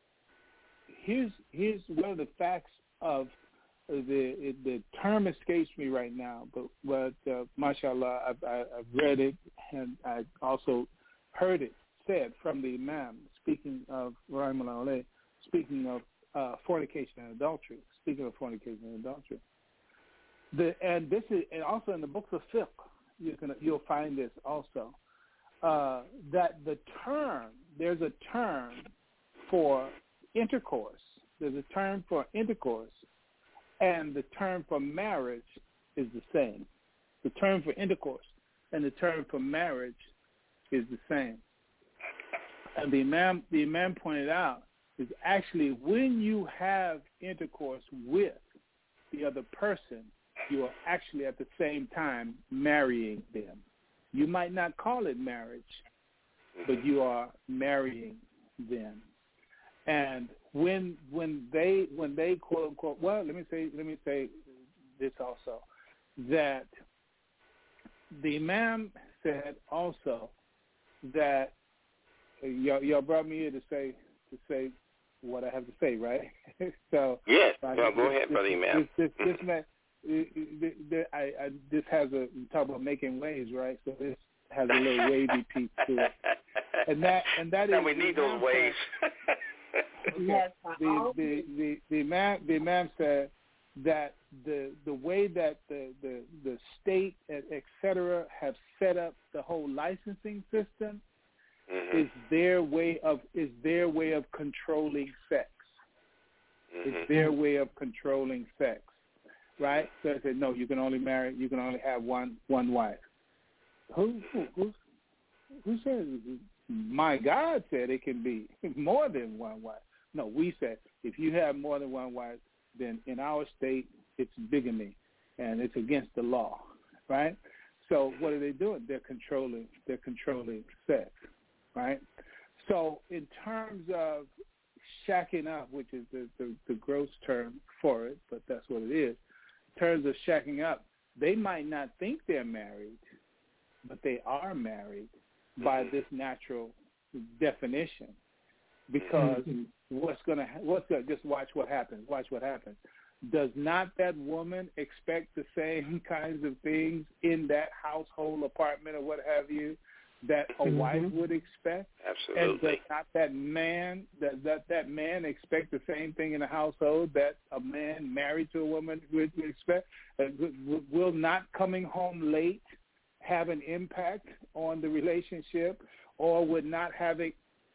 here's here's one of the facts of the the term escapes me right now, but but uh, mashallah, I've, I've read it and I also heard it said from the Imam, speaking of Rahimahullah alayhi, speaking of uh, fornication and adultery. Speaking of fornication and adultery. The, and this is, and also in the books of fiqh, you can, you'll find this also, uh, that the term, there's a term for intercourse. There's a term for intercourse, and the term for marriage is the same. The term for intercourse and the term for marriage is the same. And the Imam, the Imam pointed out is actually when you have intercourse with the other person, you are actually at the same time marrying them. You might not call it marriage, but you are marrying them. And when when they when they quote unquote, well, let me say let me say this also, that the Imam said also that uh, y'all, y'all brought me here to say to say what I have to say, right? so yes, uh, well, go this, ahead, brother Imam. This, this, this man, I, I, this has a talk about making waves, right? So this has a little wavy piece to it, and that and that and is we need those waves. okay. The the the the man the man said that the the way that the the, the state et cetera have set up the whole licensing system mm-hmm. is their way of is their way of controlling sex. Mm-hmm. It's their way of controlling sex. Right? So I said, no, you can only marry, you can only have one one wife. Who who who, who says? My God said it can be more than one wife. No, we said if you have more than one wife, then in our state it's bigamy, and it's against the law, right? So what are they doing? They're controlling. They're controlling sex, right? So in terms of shacking up, which is the, the, the gross term for it, but that's what it is. In terms of shacking up, they might not think they're married, but they are married by this natural definition. Because what's gonna what's gonna just watch what happens. Watch what happens. Does not that woman expect the same kinds of things in that household, apartment, or what have you, that a mm-hmm. wife would expect? Absolutely. And does not that man does that, that man expect the same thing in a household that a man married to a woman would expect? Uh, will not coming home late have an impact on the relationship, or would not having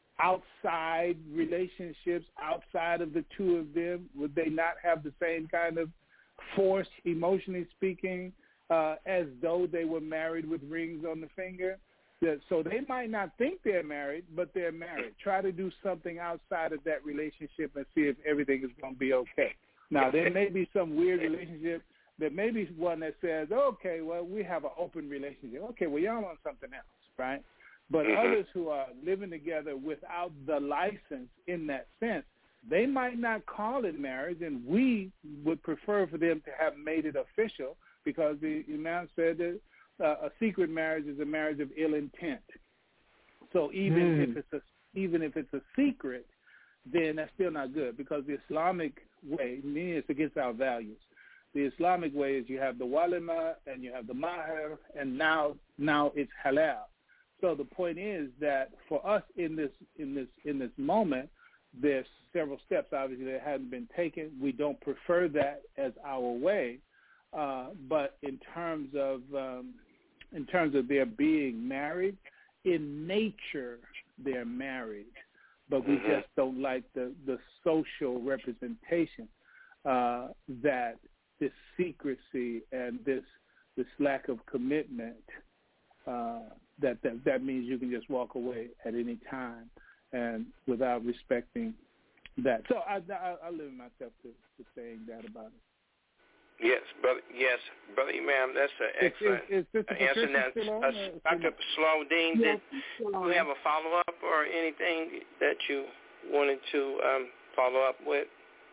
outside relationships outside of the two of them, would they not have the same kind of force, emotionally speaking, uh, as though they were married with rings on the finger? So they might not think they're married, but they're married. Try to do something outside of that relationship and see if everything is going to be okay. Now, there may be some weird relationship. There may be one that says, okay, well, we have an open relationship. Okay, well, y'all on something else, right? But mm-hmm. others who are living together without the license in that sense, they might not call it marriage, and we would prefer for them to have made it official, because the Imam said that uh, a secret marriage is a marriage of ill intent. So even mm. if it's a even if it's a secret, then that's still not good, because the Islamic way, meaning it's against our values. The Islamic way is you have the walima and you have the mahar, and now now it's halal. So the point is that for us in this in this in this moment, there's several steps obviously that haven't been taken. We don't prefer that as our way, uh, but in terms of um, in terms of their being married, in nature they're married, but we just don't like the the social representation uh, that this secrecy and this this lack of commitment. Uh, that, that that means you can just walk away at any time and without respecting that. So I, I, I limit myself to, to saying that about it. Yes, brother. Yes, brother Imam. That's an excellent is, is, is answer. Now, uh, Doctor Salahuddin, did you have a follow up or anything that you wanted to um, follow up with?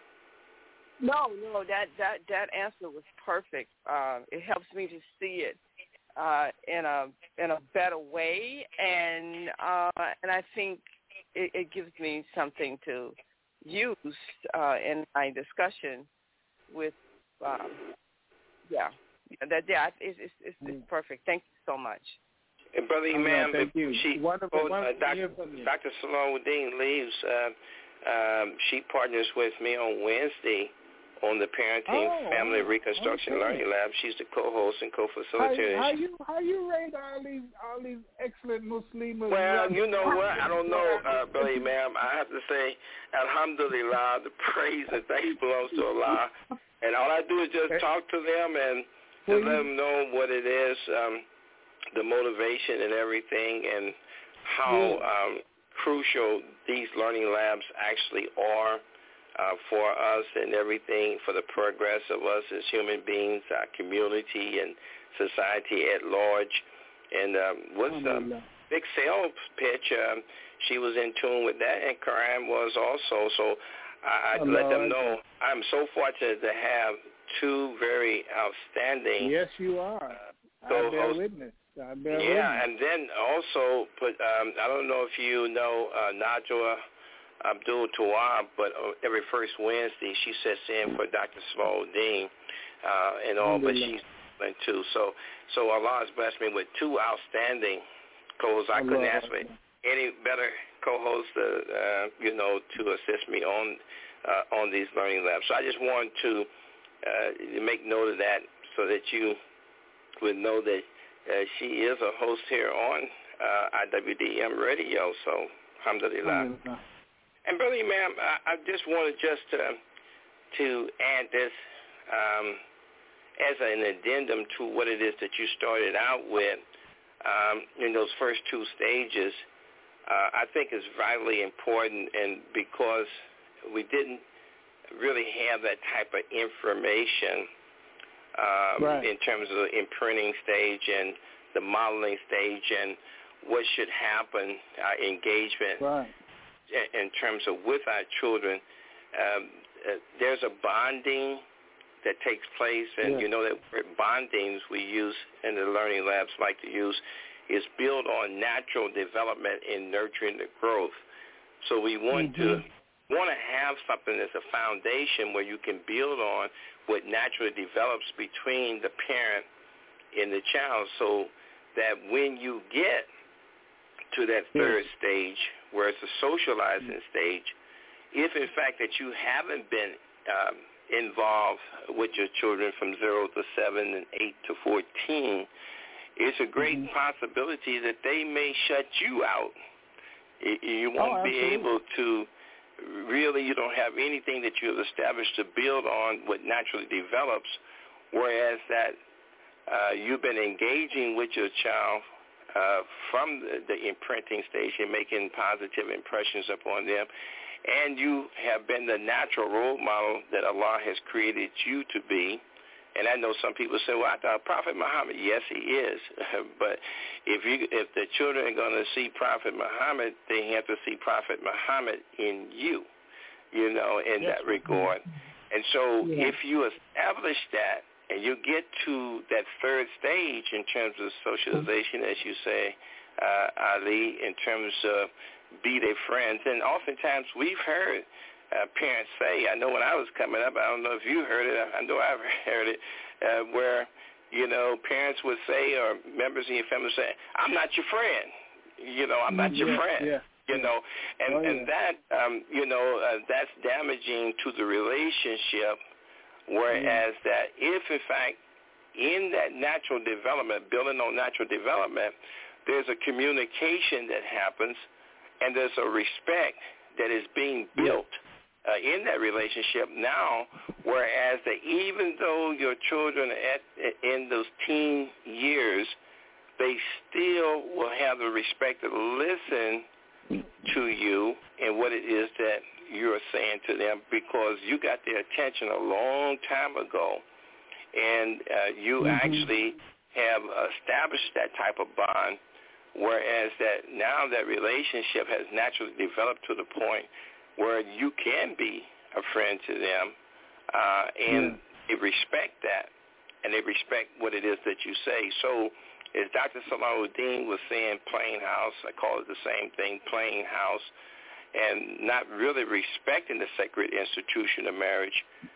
No, no. That that that answer was perfect. Uh, it helps me to see it uh, in a in a better way, and uh, and I think it, it gives me something to use uh, in my discussion with. Um, yeah, that yeah, it's it's, it's, it's perfect. Thank you so much. And brother Imam, oh, no, if she, wonderful, oh, uh, Doctor Doctor Salahuddin leaves, uh, um, she partners with me on Wednesday on the Parenting oh, Family Reconstruction okay. Learning Lab. She's the co-host and co-facilitator. How, how you how you rate all these all these excellent Muslims? Well, you know what? I don't know, uh, brother Imam. I have to say, Alhamdulillah, the praise and thanks belongs to Allah. And all I do is just talk to them and to let them know what it is, um, the motivation and everything, and how um, crucial these learning labs actually are uh, for us and everything, for the progress of us as human beings, our community and society at large. And um, what's the big sales pitch? Um, she was in tune with that, and Quran was also. So I, I let them know I'm so fortunate to have two very outstanding. Yes, you are. Uh, I bear witness. I bear yeah, witness. and then also put. Um, I don't know if you know uh, Najwa Abdul Tawab, but uh, every first Wednesday she sits in for Doctor Salahuddin uh, and all, but she's in too. So, so Allah has blessed me with two outstanding co-hosts. I couldn't ask for any better co-hosts, uh, uh, you know, to assist me on uh, on these learning labs. So I just wanted to uh, make note of that so that you would know that uh, she is a host here on uh, I W D M Radio. So, alhamdulillah. alhamdulillah. And brother Imam, I, I just wanted just to, to add this um, as an addendum to what it is that you started out with um, in those first two stages. Uh, I think is vitally important, and because we didn't really have that type of information um, right. in terms of the imprinting stage and the modeling stage and what should happen, our engagement right. in, in terms of with our children. Um, uh, there's a bonding that takes place, and yeah. you know that bondings we use in the learning labs like to use is built on natural development and nurturing the growth. So we want mm-hmm. to want to have something that's a foundation where you can build on what naturally develops between the parent and the child, so that when you get to that third yes. stage, where it's a socializing mm-hmm. stage, if in fact that you haven't been um, involved with your children from zero to seven and eight to fourteen, it's a great mm-hmm. possibility that they may shut you out. You won't oh, be able to really, you don't have anything that you have established to build on what naturally develops, whereas that uh, you've been engaging with your child uh, from the, the imprinting stage and making positive impressions upon them, and you have been the natural role model that Allah has created you to be. And I know some people say, well, I thought Prophet Muhammad, yes, he is. But if you, if the children are going to see Prophet Muhammad, they have to see Prophet Muhammad in you, you know, in yes. that regard. And so yeah. if you establish that and you get to that third stage in terms of socialization, as you say, uh, Ali, in terms of be their friends. And oftentimes we've heard uh, parents say, I know when I was coming up, I don't know if you heard it, I know I've heard it, uh, where, you know, parents would say, or members in your family say, I'm not your friend. You know, I'm not your yeah, friend. Yeah. You know, and, oh, yeah. and that, um, you know, uh, that's damaging to the relationship, whereas yeah. that if, in fact, in that natural development, building on natural development, there's a communication that happens, and there's a respect that is being built uh, in that relationship now, whereas that even though your children are at, in those teen years, they still will have the respect to listen to you and what it is that you're saying to them, because you got their attention a long time ago, and uh, you mm-hmm. actually have established that type of bond, whereas that now that relationship has naturally developed to the point where you can be a friend to them, uh, and mm. they respect that, and they respect what it is that you say. So as Doctor Salahuddin was saying, plain house, I call it the same thing, plain house, and not really respecting the sacred institution of marriage,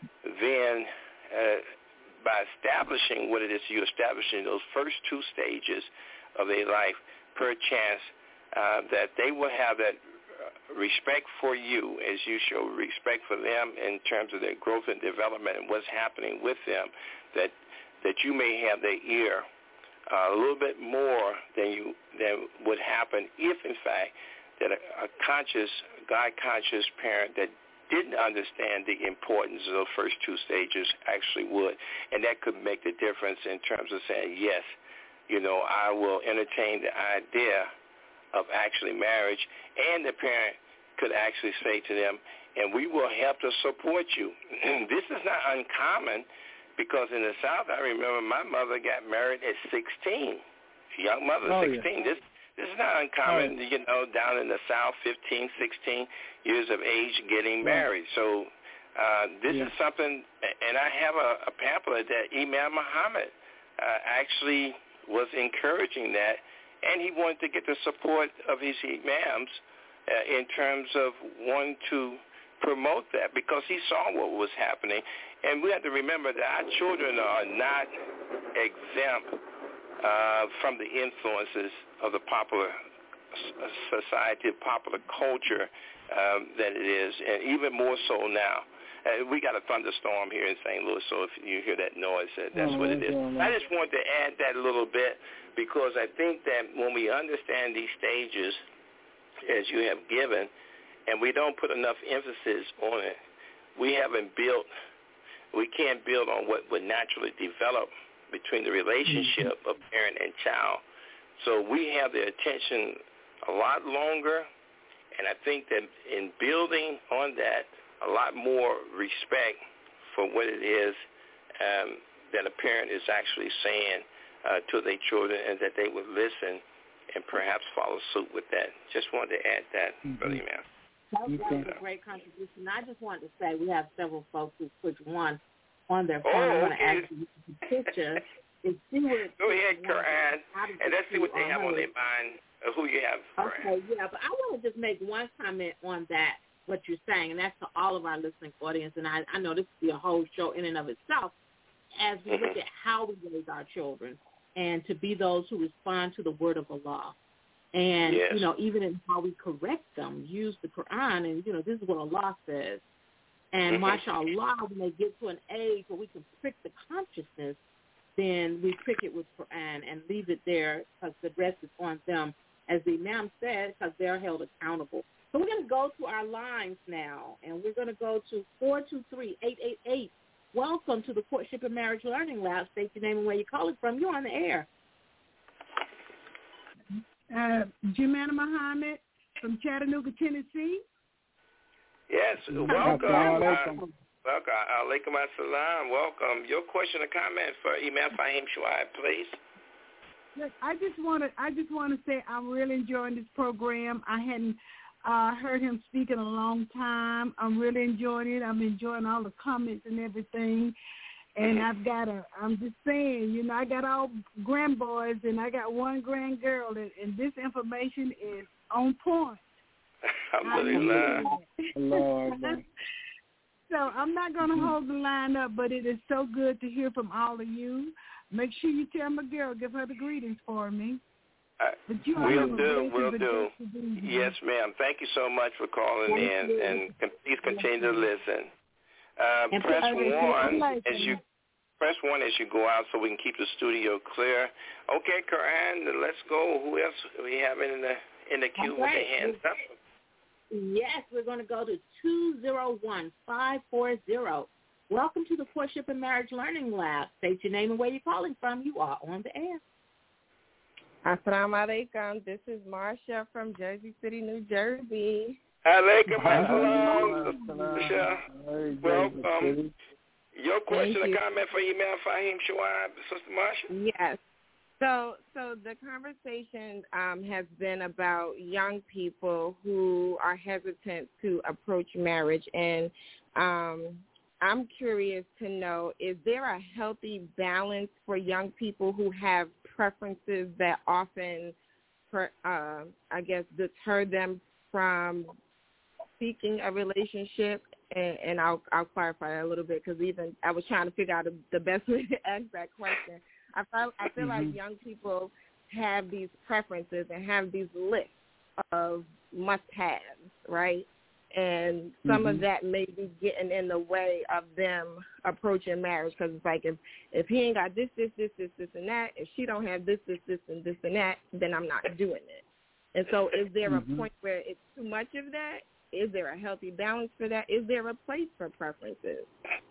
then uh, by establishing what it is you're establishing, those first two stages of their life, perchance uh, that they will have that respect for you as you show respect for them in terms of their growth and development and what's happening with them, that that you may have their ear Uh, a little bit more than you than would happen if, in fact, that a, a conscious, God-conscious parent that didn't understand the importance of those first two stages actually would, and that could make the difference in terms of saying, yes, you know, I will entertain the idea of actually marriage, and the parent could actually say to them, and we will help to support you. This is not uncommon. Because in the South, I remember my mother got married at sixteen. Young mother, oh, sixteen. Yeah. This this is not uncommon, oh, yeah. you know, down in the South, fifteen, sixteen years of age getting married. So uh, this yeah. is something, and I have a, a pamphlet that Imam Muhammad uh, actually was encouraging that, and he wanted to get the support of his imams uh, in terms of wanting to promote that, because he saw what was happening. And we have to remember that our children are not exempt uh, from the influences of the popular society, popular culture um, that it is, and even more so now. Uh, we got a thunderstorm here in Saint Louis, so if you hear that noise, uh, that's oh, what it is. I just wanted to add that a little bit, because I think that when we understand these stages, as you have given, and we don't put enough emphasis on it, we haven't built, we can't build on what would naturally develop between the relationship mm-hmm. of parent and child. So we have their attention a lot longer, and I think that in building on that, a lot more respect for what it is um, that a parent is actually saying uh, to their children, and that they would listen and perhaps follow suit with that. Just wanted to add that, mm-hmm. Brother Imam. That was, that was a great contribution. I just wanted to say we have several folks who put one on their phone. Oh, I want okay. to ask you to picture and see what it Go ahead, Quran, and let's see what they have on their mind, uh, who you have. Okay, yeah, but I want to just make one comment on that, what you're saying, and that's to all of our listening audience, and I, I know this will be a whole show in and of itself, as we mm-hmm. look at how we raise our children and to be those who respond to the word of Allah. And, yes. you know, even in how we correct them, use the Quran, and, you know, this is what Allah says. And, mm-hmm. mashallah, when they get to an age where we can prick the consciousness, then we prick it with Quran and leave it there, because the rest is on them, as the Imam said, because they're held accountable. So we're going to go to our lines now, and we're going to go to four two three, eight eight eight. Welcome to the Courtship and Marriage Learning Lab. State your name and where you're calling from. You're on the air. Uh, Jimana Muhammad from Chattanooga, Tennessee. Yes, welcome. Uh, welcome. Alaikum assalam. Welcome. Your question or comment for Imam Fahim Shuaib, please. Look, I just want to. I just want to say I'm really enjoying this program. I hadn't uh, heard him speak in a long time. I'm really enjoying it. I'm enjoying all the comments and everything. And mm-hmm. I've got a, I'm just saying, you know, I got all grandboys and I got one grand girl, and, and this information is on point. Alhamdulillah. Lord. So I'm not going to mm-hmm. hold the line up, but it is so good to hear from all of you. Make sure you tell my girl, give her the greetings for me. Uh, we'll do, we'll do. Yes, ma'am. Thank you so much for calling in, and con- please continue to listen. Uh, press one as you press one as you go out, so we can keep the studio clear. Okay, Karan, let's go. Who else do we have in the in the queue with their hands up? Yes, we're going to go to two zero one, five four zero. Welcome to the Courtship and Marriage Learning Lab. State your name and where you're calling from. You are on the air. Assalamu alaikum. This is Marsha from Jersey City, New Jersey. Alaikum assalam. Marsha, welcome. Your question or comment for Imam Fahim Shuaib, Sister Marsha? Yes. So, so the conversation um, has been about young people who are hesitant to approach marriage, and um, I'm curious to know, is there a healthy balance for young people who have preferences that often, per, uh, I guess, deter them from seeking a relationship? And, and I'll, I'll clarify a little bit, because even I was trying to figure out the best way to ask that question. I feel, I feel mm-hmm. like young people have these preferences and have these lists of must-haves, right? And some mm-hmm. of that may be getting in the way of them approaching marriage, because it's like if, if he ain't got this, this, this, this, this, and that, if she don't have this, this, this, and this, and that, then I'm not doing it. And so is there mm-hmm. a point where it's too much of that? Is there a healthy balance for that? Is there a place for preferences?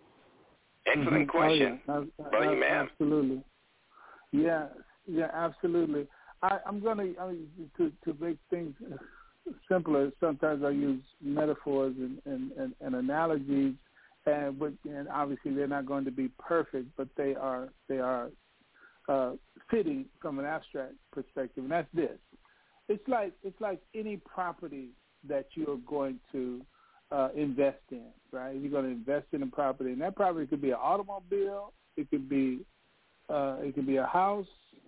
Excellent mm-hmm. question. Oh, yeah. Brother Imam. Absolutely. Yeah, yeah, absolutely. I, I'm going to, to to make things simpler, sometimes I use metaphors and, and, and, and analogies, and, but, and obviously they're not going to be perfect, but they are they are uh, fitting from an abstract perspective, and that's this. It's like it's like any property that you're going to uh, invest in, right? You're going to invest in a property, and that property could be an automobile, it could be uh, it could be a house,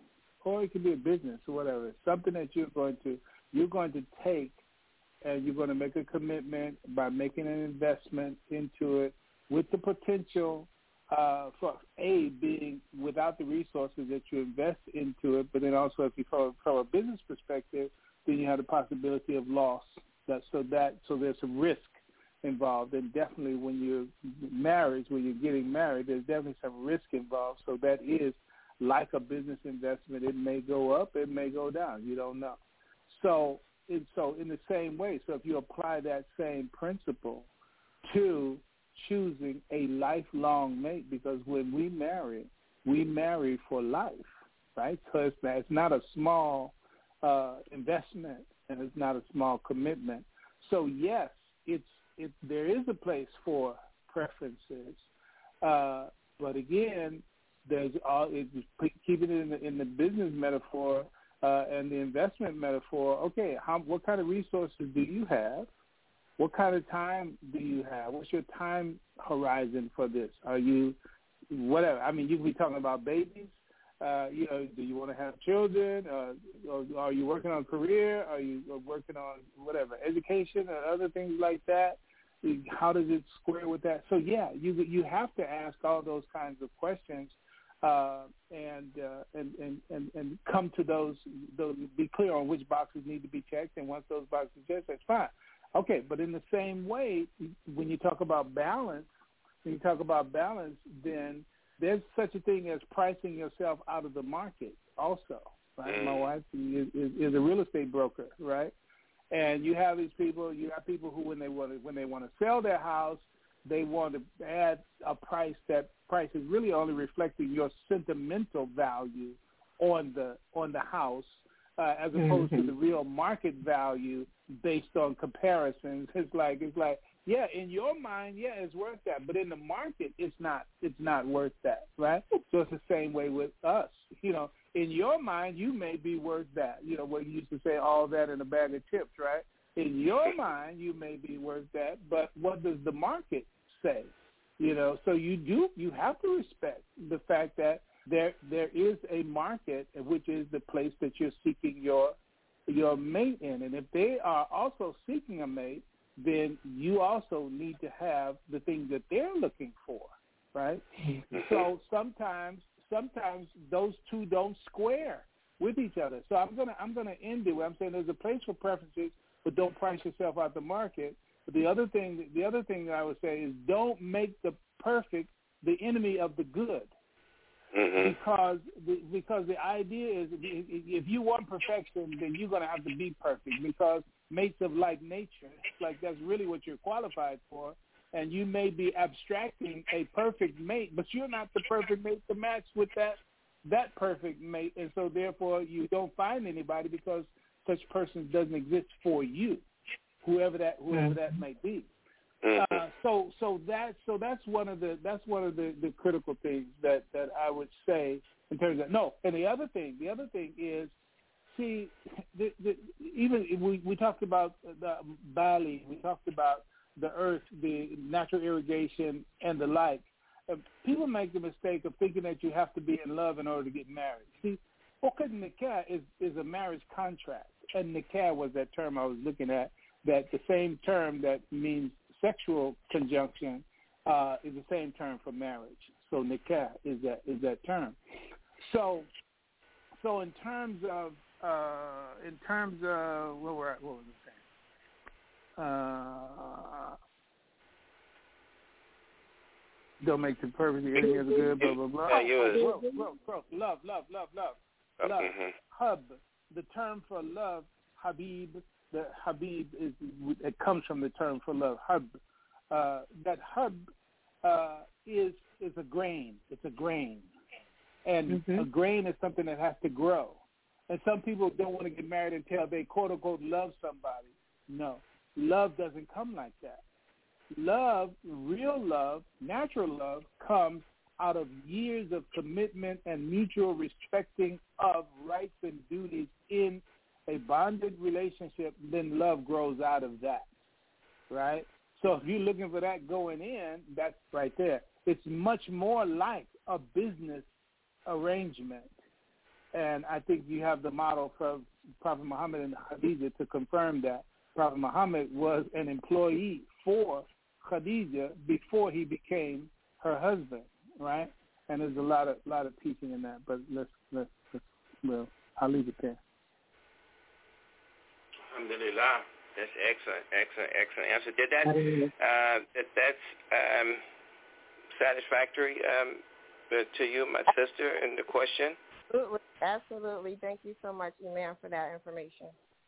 or it could be a business or whatever. It's something that you're going to you're going to take, and you're going to make a commitment by making an investment into it with the potential uh, for A, being without the resources that you invest into it, but then also if you from, from a business perspective, then you have the possibility of loss. That, so that so there's some risk involved, and definitely when you're married, when you're getting married, there's definitely some risk involved. So that is like a business investment. It may go up, it may go down. You don't know. So, it, so in the same way, so if you apply that same principle to choosing a lifelong mate, because when we marry, we marry for life, right? So it's not, it's not a small uh, investment, and it's not a small commitment. So yes, it's it, there is a place for preferences, uh, but again, there's all it, keeping it in the, in the business metaphor uh, and the investment metaphor. Okay, how, what kind of resources do you have? What kind of time do you have? What's your time horizon for this? Are you whatever? I mean, you can be talking about babies. Uh, you know, do you want to have children? Uh, or are you working on a career? Are you working on whatever, education or other things like that? How does it square with that? So, yeah, you you have to ask all those kinds of questions uh, and, uh, and, and, and and come to those, those, be clear on which boxes need to be checked. And once those boxes are checked, that's fine. Okay, but in the same way, when you talk about balance, when you talk about balance, then there's such a thing as pricing yourself out of the market also, right? My wife is, is, is a real estate broker, right? And you have these people, you have people who when they want to, when they want to sell their house, they want to add a price that price is really only reflecting your sentimental value on the on the house uh, as opposed mm-hmm. to the real market value based on comparisons. It's like it's like yeah, in your mind, yeah, it's worth that, but in the market, it's not. It's not worth that, right? So it's the same way with us. You know, in your mind, you may be worth that. You know, what you used to say, all that in a bag of chips, right? In your mind, you may be worth that, but what does the market say? You know, so you do. You have to respect the fact that there there is a market, which is the place that you're seeking your your mate in. And if they are also seeking a mate, then you also need to have the things that they're looking for, right? Mm-hmm. So sometimes sometimes those two don't square with each other. So I'm gonna I'm gonna end it where I'm saying there's a place for preferences, but don't price yourself out the market. But the other thing the other thing that I would say is don't make the perfect the enemy of the good. Mm-hmm. Because the, because the idea is if you want perfection, then you're going to have to be perfect because mates of like nature, like that's really what you're qualified for. And you may be abstracting a perfect mate, but you're not the perfect mate to match with that that perfect mate. And so therefore you don't find anybody because such person doesn't exist for you, whoever that whoever mm-hmm. that may be. Uh, so so that so that's one of the that's one of the, the critical things that, that I would say in terms of no. And the other thing the other thing is, see, the, the, even we we talked about the Bali, we talked about the earth, the natural irrigation, and the like. Uh, people make the mistake of thinking that you have to be in love in order to get married. See, Okad Nikah is is a marriage contract, and Nikah was that term I was looking at. That the same term that means sexual conjunction uh, is the same term for marriage. So nikah is that is that term. So so in terms of uh, in terms of what were what was I saying? Uh, don't make the perfect the enemy of the good. Blah blah blah. Oh, bro, bro, bro, love, love, love, love, love. Mm-hmm. Hub, the term for love, Habib. The Habib is it comes from the term for love, hub. Uh, that hub uh, is is a grain. It's a grain, and mm-hmm. a grain is something that has to grow. And some people don't want to get married until they quote unquote love somebody. No, love doesn't come like that. Love, real love, natural love, comes out of years of commitment and mutual respecting of rights and duties in a bonded relationship. Then love grows out of that, right? So if you're looking for that going in, that's right there. It's much more like a business arrangement. And I think you have the model from Prophet Muhammad and Khadijah to confirm that. Prophet Muhammad was an employee for Khadijah before he became her husband, right? And there's a lot of lot of teaching in that, but let's let's, let's well, I'll leave it there. Alhamdulillah. That's excellent, excellent, excellent answer. Did that uh, that that's um, satisfactory um, to you, my sister, in the question? Absolutely, absolutely. Thank you so much, Imam, for that information.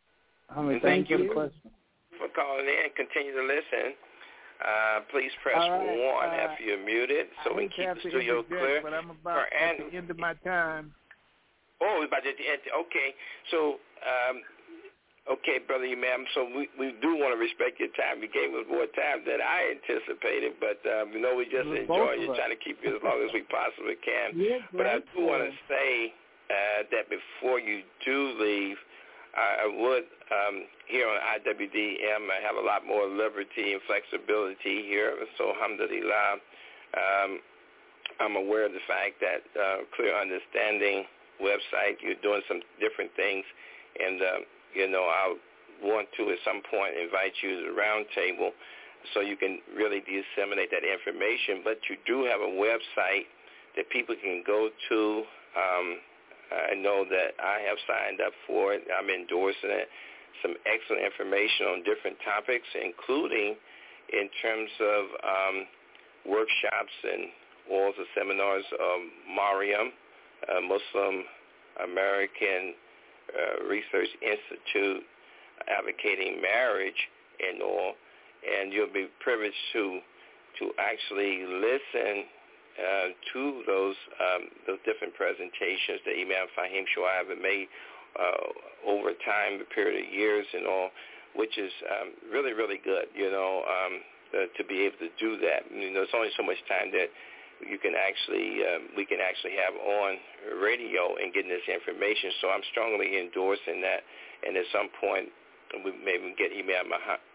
I mean, thank, thank you for, for calling in. Continue to listen. Uh, please press right, one uh, after you're muted so we can keep the studio clear. But I'm about at the end of my time. Oh, we're about at the end. Okay. So, um, okay, Brother Imam, so we, we do want to respect your time. You gave us more time than I anticipated, but um, you know we just We're enjoy you, trying to keep you as long as we possibly can. Yeah, but I do want to say uh, that before you do leave, I would, um, here on I W D M, I have a lot more liberty and flexibility here. So, alhamdulillah, um, I'm aware of the fact that uh, Clear Understanding website, you're doing some different things. And, uh, you know, I want to at some point invite you to the round table so you can really disseminate that information. But you do have a website that people can go to. Um, I know that I have signed up for it. I'm endorsing it. Some excellent information on different topics, including in terms of um, workshops and walls of seminars of Mariam, uh, Muslim American uh, Research Institute, advocating marriage and all. And you'll be privileged to to actually listen Uh, to those um, those different presentations that Imam Fahim Shuaib have made uh, over time, a period of years and all, which is um, really, really good, you know, um, uh, to be able to do that. You know, there's only so much time that you can actually, um, we can actually have on radio and getting this information. So I'm strongly endorsing that. And at some point, we maybe get Imam,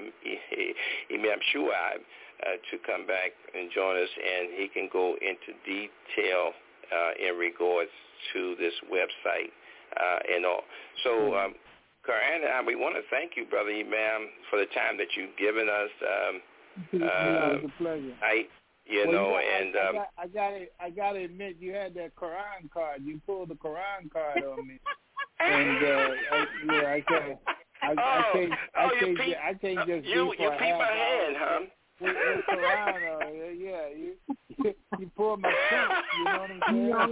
Imam Shuaib Uh, to come back and join us, and he can go into detail uh, in regards to this website uh, and all. So um, Quran and I, we want to thank you, Brother Imam, for the time that you've given us. Um, yeah, uh, it's a pleasure. I, you well, know, you and I, um, I got to I got to admit, you had that Quran card. You pulled the Quran card on me, and uh, I, yeah, I can't. I, oh, I can't. I oh, can't. you peep, I can't just you be you for peep half my hour hand, huh? With, with Quran on it. Yeah, you you pulled my trunk. You know what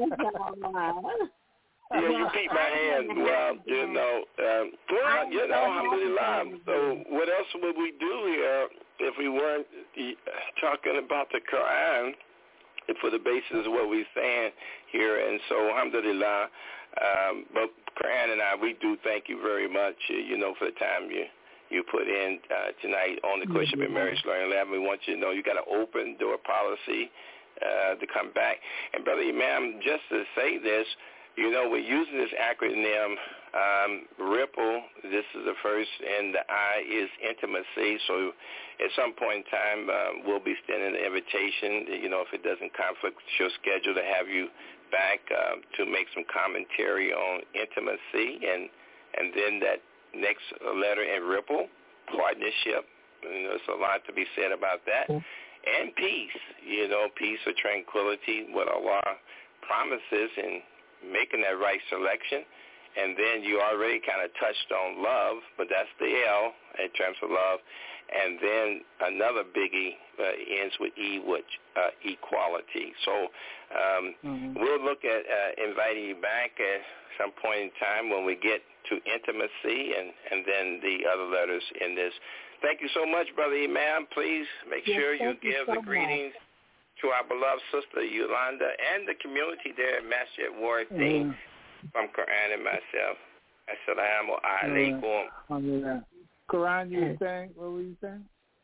I'm saying? Yeah, you peep my hand. Well, you know, um, well, you know, alhamdulillah. So what else would we do here if we weren't talking about the Quran for the basis of what we're saying here? And so, alhamdulillah, um, but Quran and I, we do thank you very much, you know, for the time you you put in uh, tonight on the Courtship and Marriage Learning Lab. We want you to know you got an open door policy uh, to come back. And Brother Imam, just to say this, you know, we're using this acronym, um, RIPPLE. This is the first, and the I is intimacy. So at some point in time, uh, we'll be extending the invitation, you know, if it doesn't conflict with your schedule, to have you back uh, to make some commentary on intimacy. And, and then that next letter in RIPPLE, partnership. You know, there's a lot to be said about that. And peace, you know, peace or tranquility, what Allah promises, and making that right selection. And then you already kind of touched on love, but that's the L in terms of love. And then another biggie uh, ends with E, which uh, equality. So um, mm-hmm. we'll look at uh, inviting you back at some point in time when we get to intimacy and, and then the other letters in this. Thank you so much, Brother Imam. Please make yes, sure you give you so the greetings much to our beloved sister Yolanda and the community there at Masjid Waradeen mm. from Quran and myself. Assalamu alaikum. Mm. Quran, you were saying? What were you saying?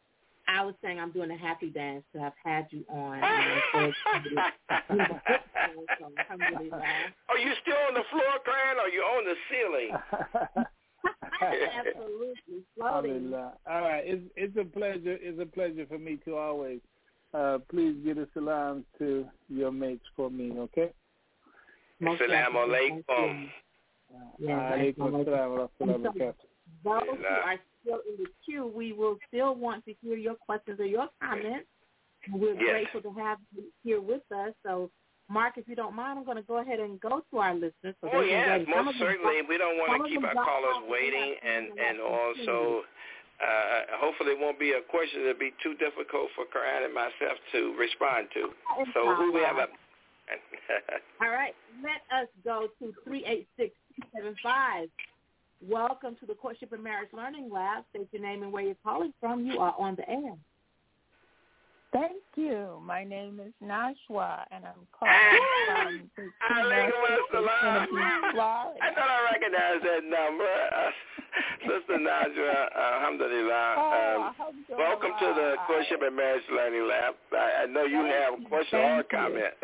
I was saying I'm doing a happy dance to have had you on. So are you still on the floor, Quran, or are you on the ceiling? Absolutely floating. All right, it's it's a pleasure. It's a pleasure for me to always. Uh, please give a salam to your mates for me, okay? Assalamu alaikum. Alaikum assalam wa rahmatullahi. Those who are still in the queue, we will still want to hear your questions or your comments. We're yes. grateful to have you here with us. So, Mark, if you don't mind, I'm going to go ahead and go to our listeners. So oh, yes, most certainly. We don't want to keep our callers waiting, and, and also... Uh, hopefully it won't be a question that will be too difficult for Quran and myself to respond to. So who we have up? All right. Let us go to three eight six two seven five. Welcome to the Courtship and Marriage Learning Lab. State your name and where you're calling from. You are on the air. Thank you. My name is Nashwa, and I'm calling from Florida. I thought I recognized that number. Uh, Sister Najwa, uh, alhamdulillah. Oh, um, welcome to the Courtship and Marriage Learning Lab. I, I know you Thank have a question Thank or a you. comment.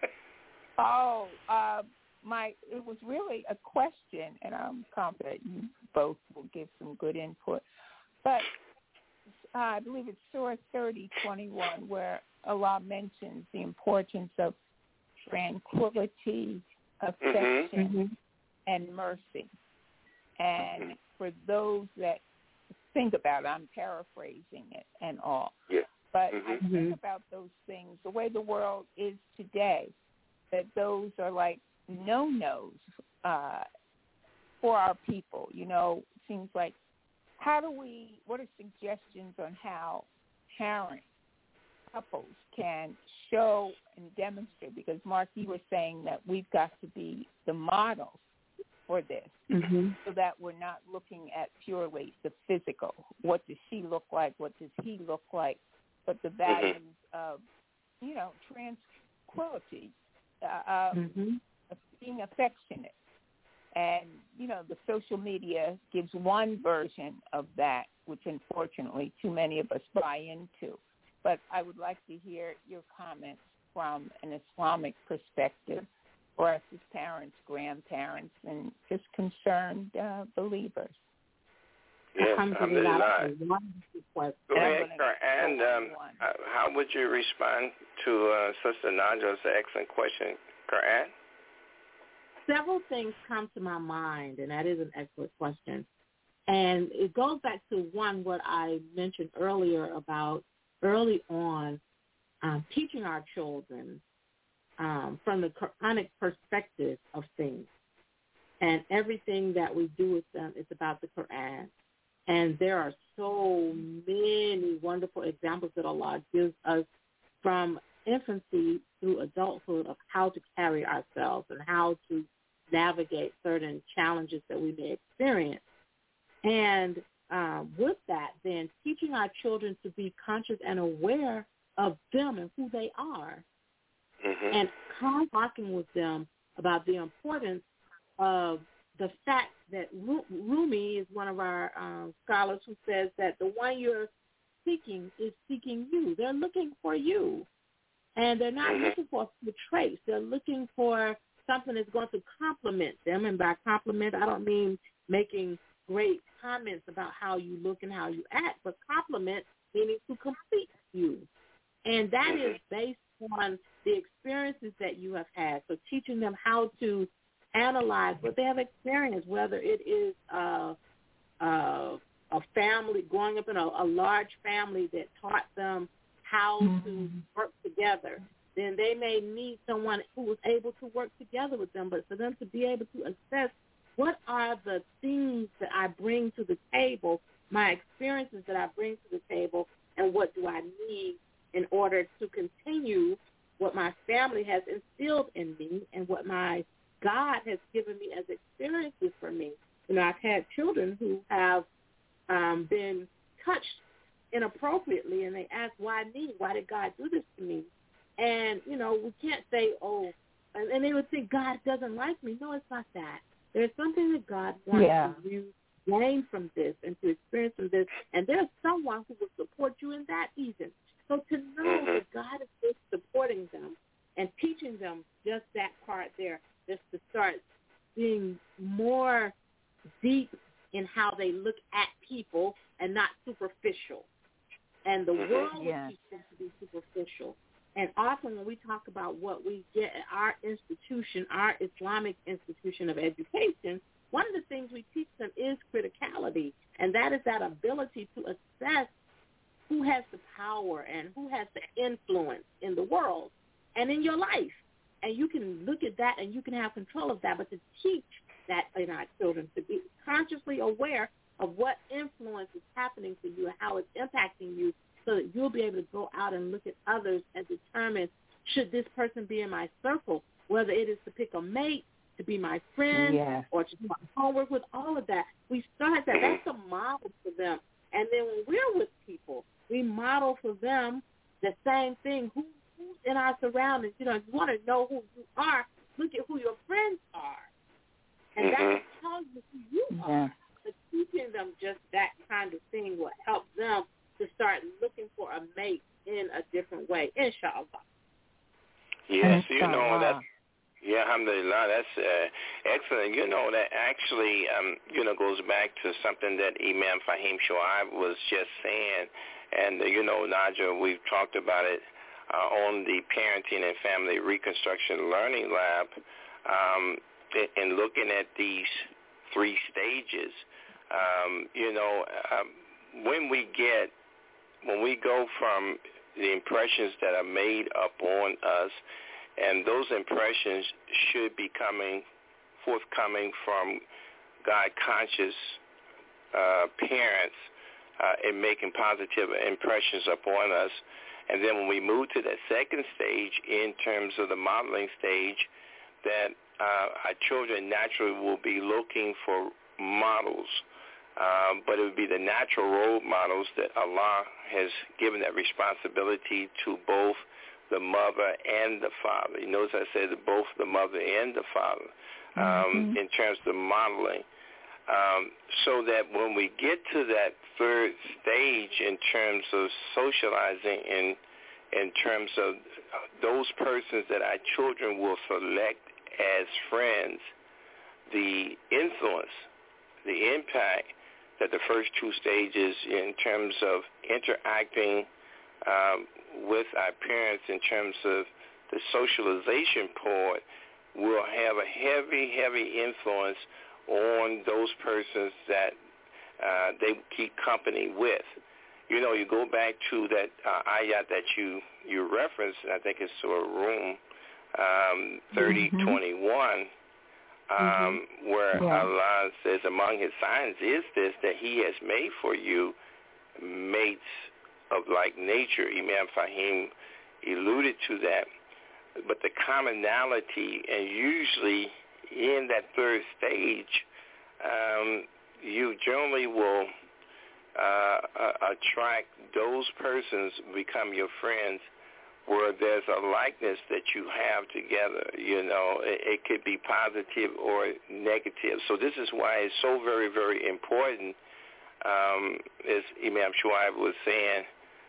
oh, uh, my, it was really a question, and I'm confident you both will give some good input. But uh, I believe it's Surah thirty twenty-one, where Allah mentions the importance of tranquility, affection, mm-hmm. and mercy. And for those that think about it, I'm paraphrasing it and all. Yeah. But mm-hmm. I think about those things, the way the world is today, that those are like no-nos uh, for our people. You know, it seems like, how do we, what are suggestions on how parents, couples can show and demonstrate? Because, Mark, you were saying that we've got to be the models for this, mm-hmm. so that we're not looking at purely the physical. What does she look like? What does he look like? But the values mm-hmm. of, you know, tranquility, uh, uh, mm-hmm. of being affectionate. And, you know, the social media gives one version of that, which unfortunately too many of us buy into. But I would like to hear your comments from an Islamic perspective, for us as parents, grandparents, and just concerned uh, believers. Yes, alhamdulillah. Go ahead, and um, uh, how would you respond to uh, Sister Naja's excellent question, Quran? Several things come to my mind, and that is an excellent question. And it goes back to, one, what I mentioned earlier about early on um, teaching our children um, from the Quranic perspective of things. And everything that we do with them is about the Quran. And there are so many wonderful examples that Allah gives us from infancy through adulthood of how to carry ourselves and how to navigate certain challenges that we may experience. And um, with that, then teaching our children to be conscious and aware of them and who they are, mm-hmm. and talking with them about the importance of the fact that Rumi is one of our um, scholars who says that the one you're seeking is seeking you. They're looking for you. And they're not mm-hmm. looking for a trace. They're looking for something that's going to complement them. And by compliment, I don't mean making great comments about how you look and how you act, but compliment meaning to complete you. And that mm-hmm. is based on the experiences that you have had. So teaching them how to analyze what they have experienced, whether it is uh, uh, a family, growing up in a, a large family that taught them how mm-hmm. to work together. Then they may need someone who was able to work together with them, but for them to be able to assess what are the things that I bring to the table, my experiences that I bring to the table, and what do I need in order to continue what my family has instilled in me and what my God has given me as experiences for me. You know, I've had children who have um, been touched inappropriately, and they ask, why me? Why did God do this to me? And, you know, we can't say, oh, and, and they would think God doesn't like me. No, it's not that. There's something that God wants yeah. you to gain from this and to experience from this, and there's someone who will support you in that even. So to know that God is just supporting them and teaching them just that part there, just to start being more deep in how they look at people and not superficial. And the world yeah. will teach them to be superficial. And often when we talk about what we get at our institution, our Islamic institution of education, one of the things we teach them is criticality, and that is that ability to assess who has the power and who has the influence in the world and in your life. And you can look at that and you can have control of that, but to teach that in our children, to be consciously aware of what influence is happening to you and how it's impacting you, so that you'll be able to go out and look at others and determine, should this person be in my circle, whether it is to pick a mate, to be my friend, yeah. or to do my homework with, all of that. We start that. That's a model for them. And then when we're with people, we model for them the same thing. Who, who's in our surroundings? You know, if you want to know who you are, look at who your friends are. And mm-hmm. that tells you who you yeah. are. But teaching them just that kind of thing will help them to start looking for a mate in a different way, inshallah. Yes, you know, that, yeah, alhamdulillah, that's uh, excellent. You know, that actually, um, you know, goes back to something that Imam Fahim Shoaib was just saying. And, uh, you know, Naja, we've talked about it uh, on the Parenting and Family Reconstruction Learning Lab, um, in looking at these three stages. Um, you know, um, when we get When we go from the impressions that are made upon us, and those impressions should be coming, forthcoming from God-conscious uh, parents uh, in making positive impressions upon us. And then when we move to that second stage in terms of the modeling stage, that uh, our children naturally will be looking for models. Um, but it would be the natural role models that Allah has given that responsibility to both the mother and the father. You notice I said both the mother and the father um, mm-hmm. in terms of modeling. Um, so that when we get to that third stage in terms of socializing, in, in terms of those persons that our children will select as friends, the influence, the impact that the first two stages in terms of interacting um, with our parents in terms of the socialization part will have a heavy, heavy influence on those persons that uh, they keep company with. You know, you go back to that uh, ayat that you, you referenced, and I think it's Surah Rum um, thirty twenty-one, um, mm-hmm. where yeah. Allah says, among his signs is this, that he has made for you mates of like nature. Imam Fahim alluded to that. But the commonality, and usually in that third stage, um, you generally will uh, uh, attract those persons, become your friends, where there's a likeness that you have together. You know, it, it could be positive or negative. So this is why it's so very, very important, um, as Imam Shuaib was saying,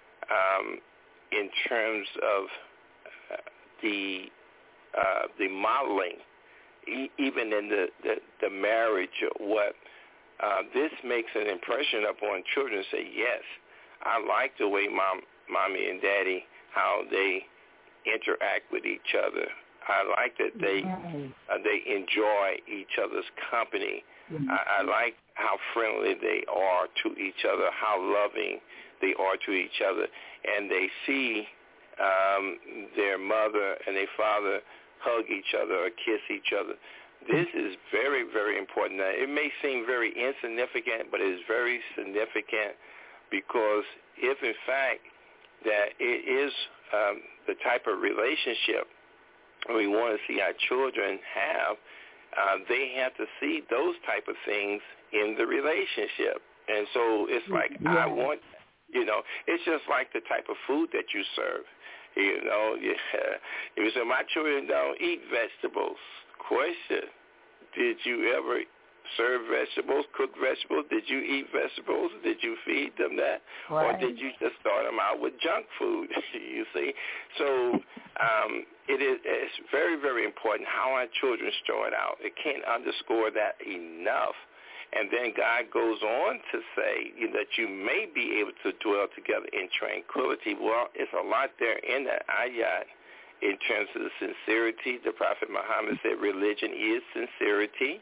um, in terms of uh, the uh, the modeling, e- even in the, the, the marriage, what uh, this makes an impression upon children. Say, yes, I like the way mom, mommy and daddy, how they interact with each other. I like that they uh, they enjoy each other's company. Mm-hmm. I, I like how friendly they are to each other, how loving they are to each other, and they see um, their mother and their father hug each other or kiss each other. This is very, very important. Now, it may seem very insignificant, but it is very significant, because if, in fact, that it is um, the type of relationship we want to see our children have, uh, they have to see those type of things in the relationship. And so it's like, yeah. I want, you know, it's just like the type of food that you serve. You know, yeah. You say, my children don't eat vegetables. Question, did you ever serve vegetables, cook vegetables? Did you eat vegetables? Did you feed them that? Right. Or did you just start them out with junk food, you see? So um, it is it's very, very important how our children start out. It can't underscore that enough. And then God goes on to say, you know, that you may be able to dwell together in tranquility. Well, it's a lot there in that ayat in terms of the sincerity. The Prophet Muhammad said religion is sincerity,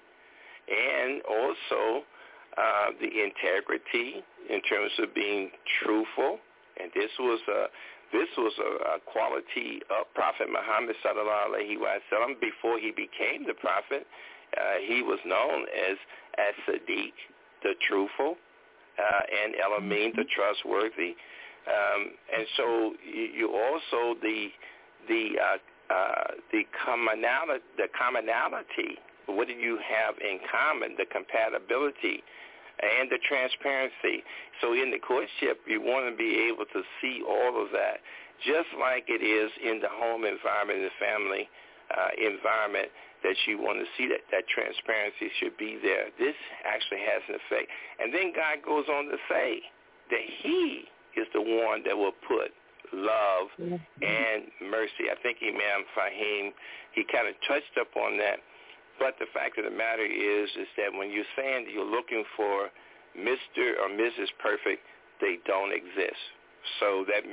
and also uh, the integrity in terms of being truthful. And this was a this was a, a quality of Prophet Muhammad sallallahu alaihi wasallam before he became the prophet. Uh, he was known as as Sadiq, the truthful, uh, and El Amin, the trustworthy. Um, and so you, you also the the uh, uh, the commonality, the commonality. What do you have in common? The compatibility and the transparency. So in the courtship, you want to be able to see all of that, just like it is in the home environment, the family uh, environment, that you want to see that that transparency should be there. This actually has an effect. And then God goes on to say that he is the one that will put love mm-hmm. and mercy. I think Imam Fahim, he kind of touched up on that. But the fact of the matter is, is that when you're saying that you're looking for Mister or Missus Perfect, they don't exist. So that.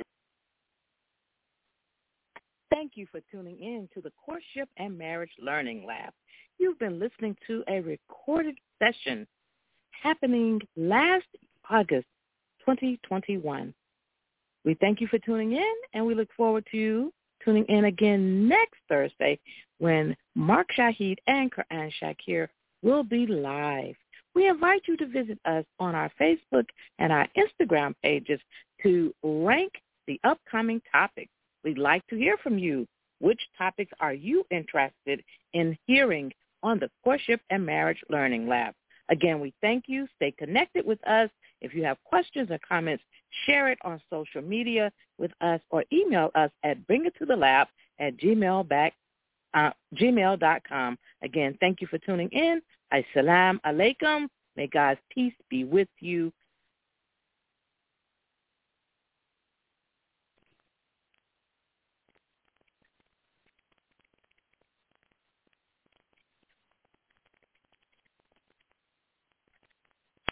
Thank you for tuning in to the Courtship and Marriage Learning Lab. You've been listening to a recorded session happening last August twenty twenty-one. We thank you for tuning in, and we look forward to you tuning in again next Thursday when Mark Shahid and Quran Shakir will be live. We invite you to visit us on our Facebook and our Instagram pages to rank the upcoming topics. We'd like to hear from you. Which topics are you interested in hearing on the Courtship and Marriage Learning Lab? Again, we thank you. Stay connected with us. If you have questions or comments, share it on social media with us or email us at bringitothelab at gmail back, uh, gmail dot com. Again, thank you for tuning in. Assalamu alaikum. May God's peace be with you.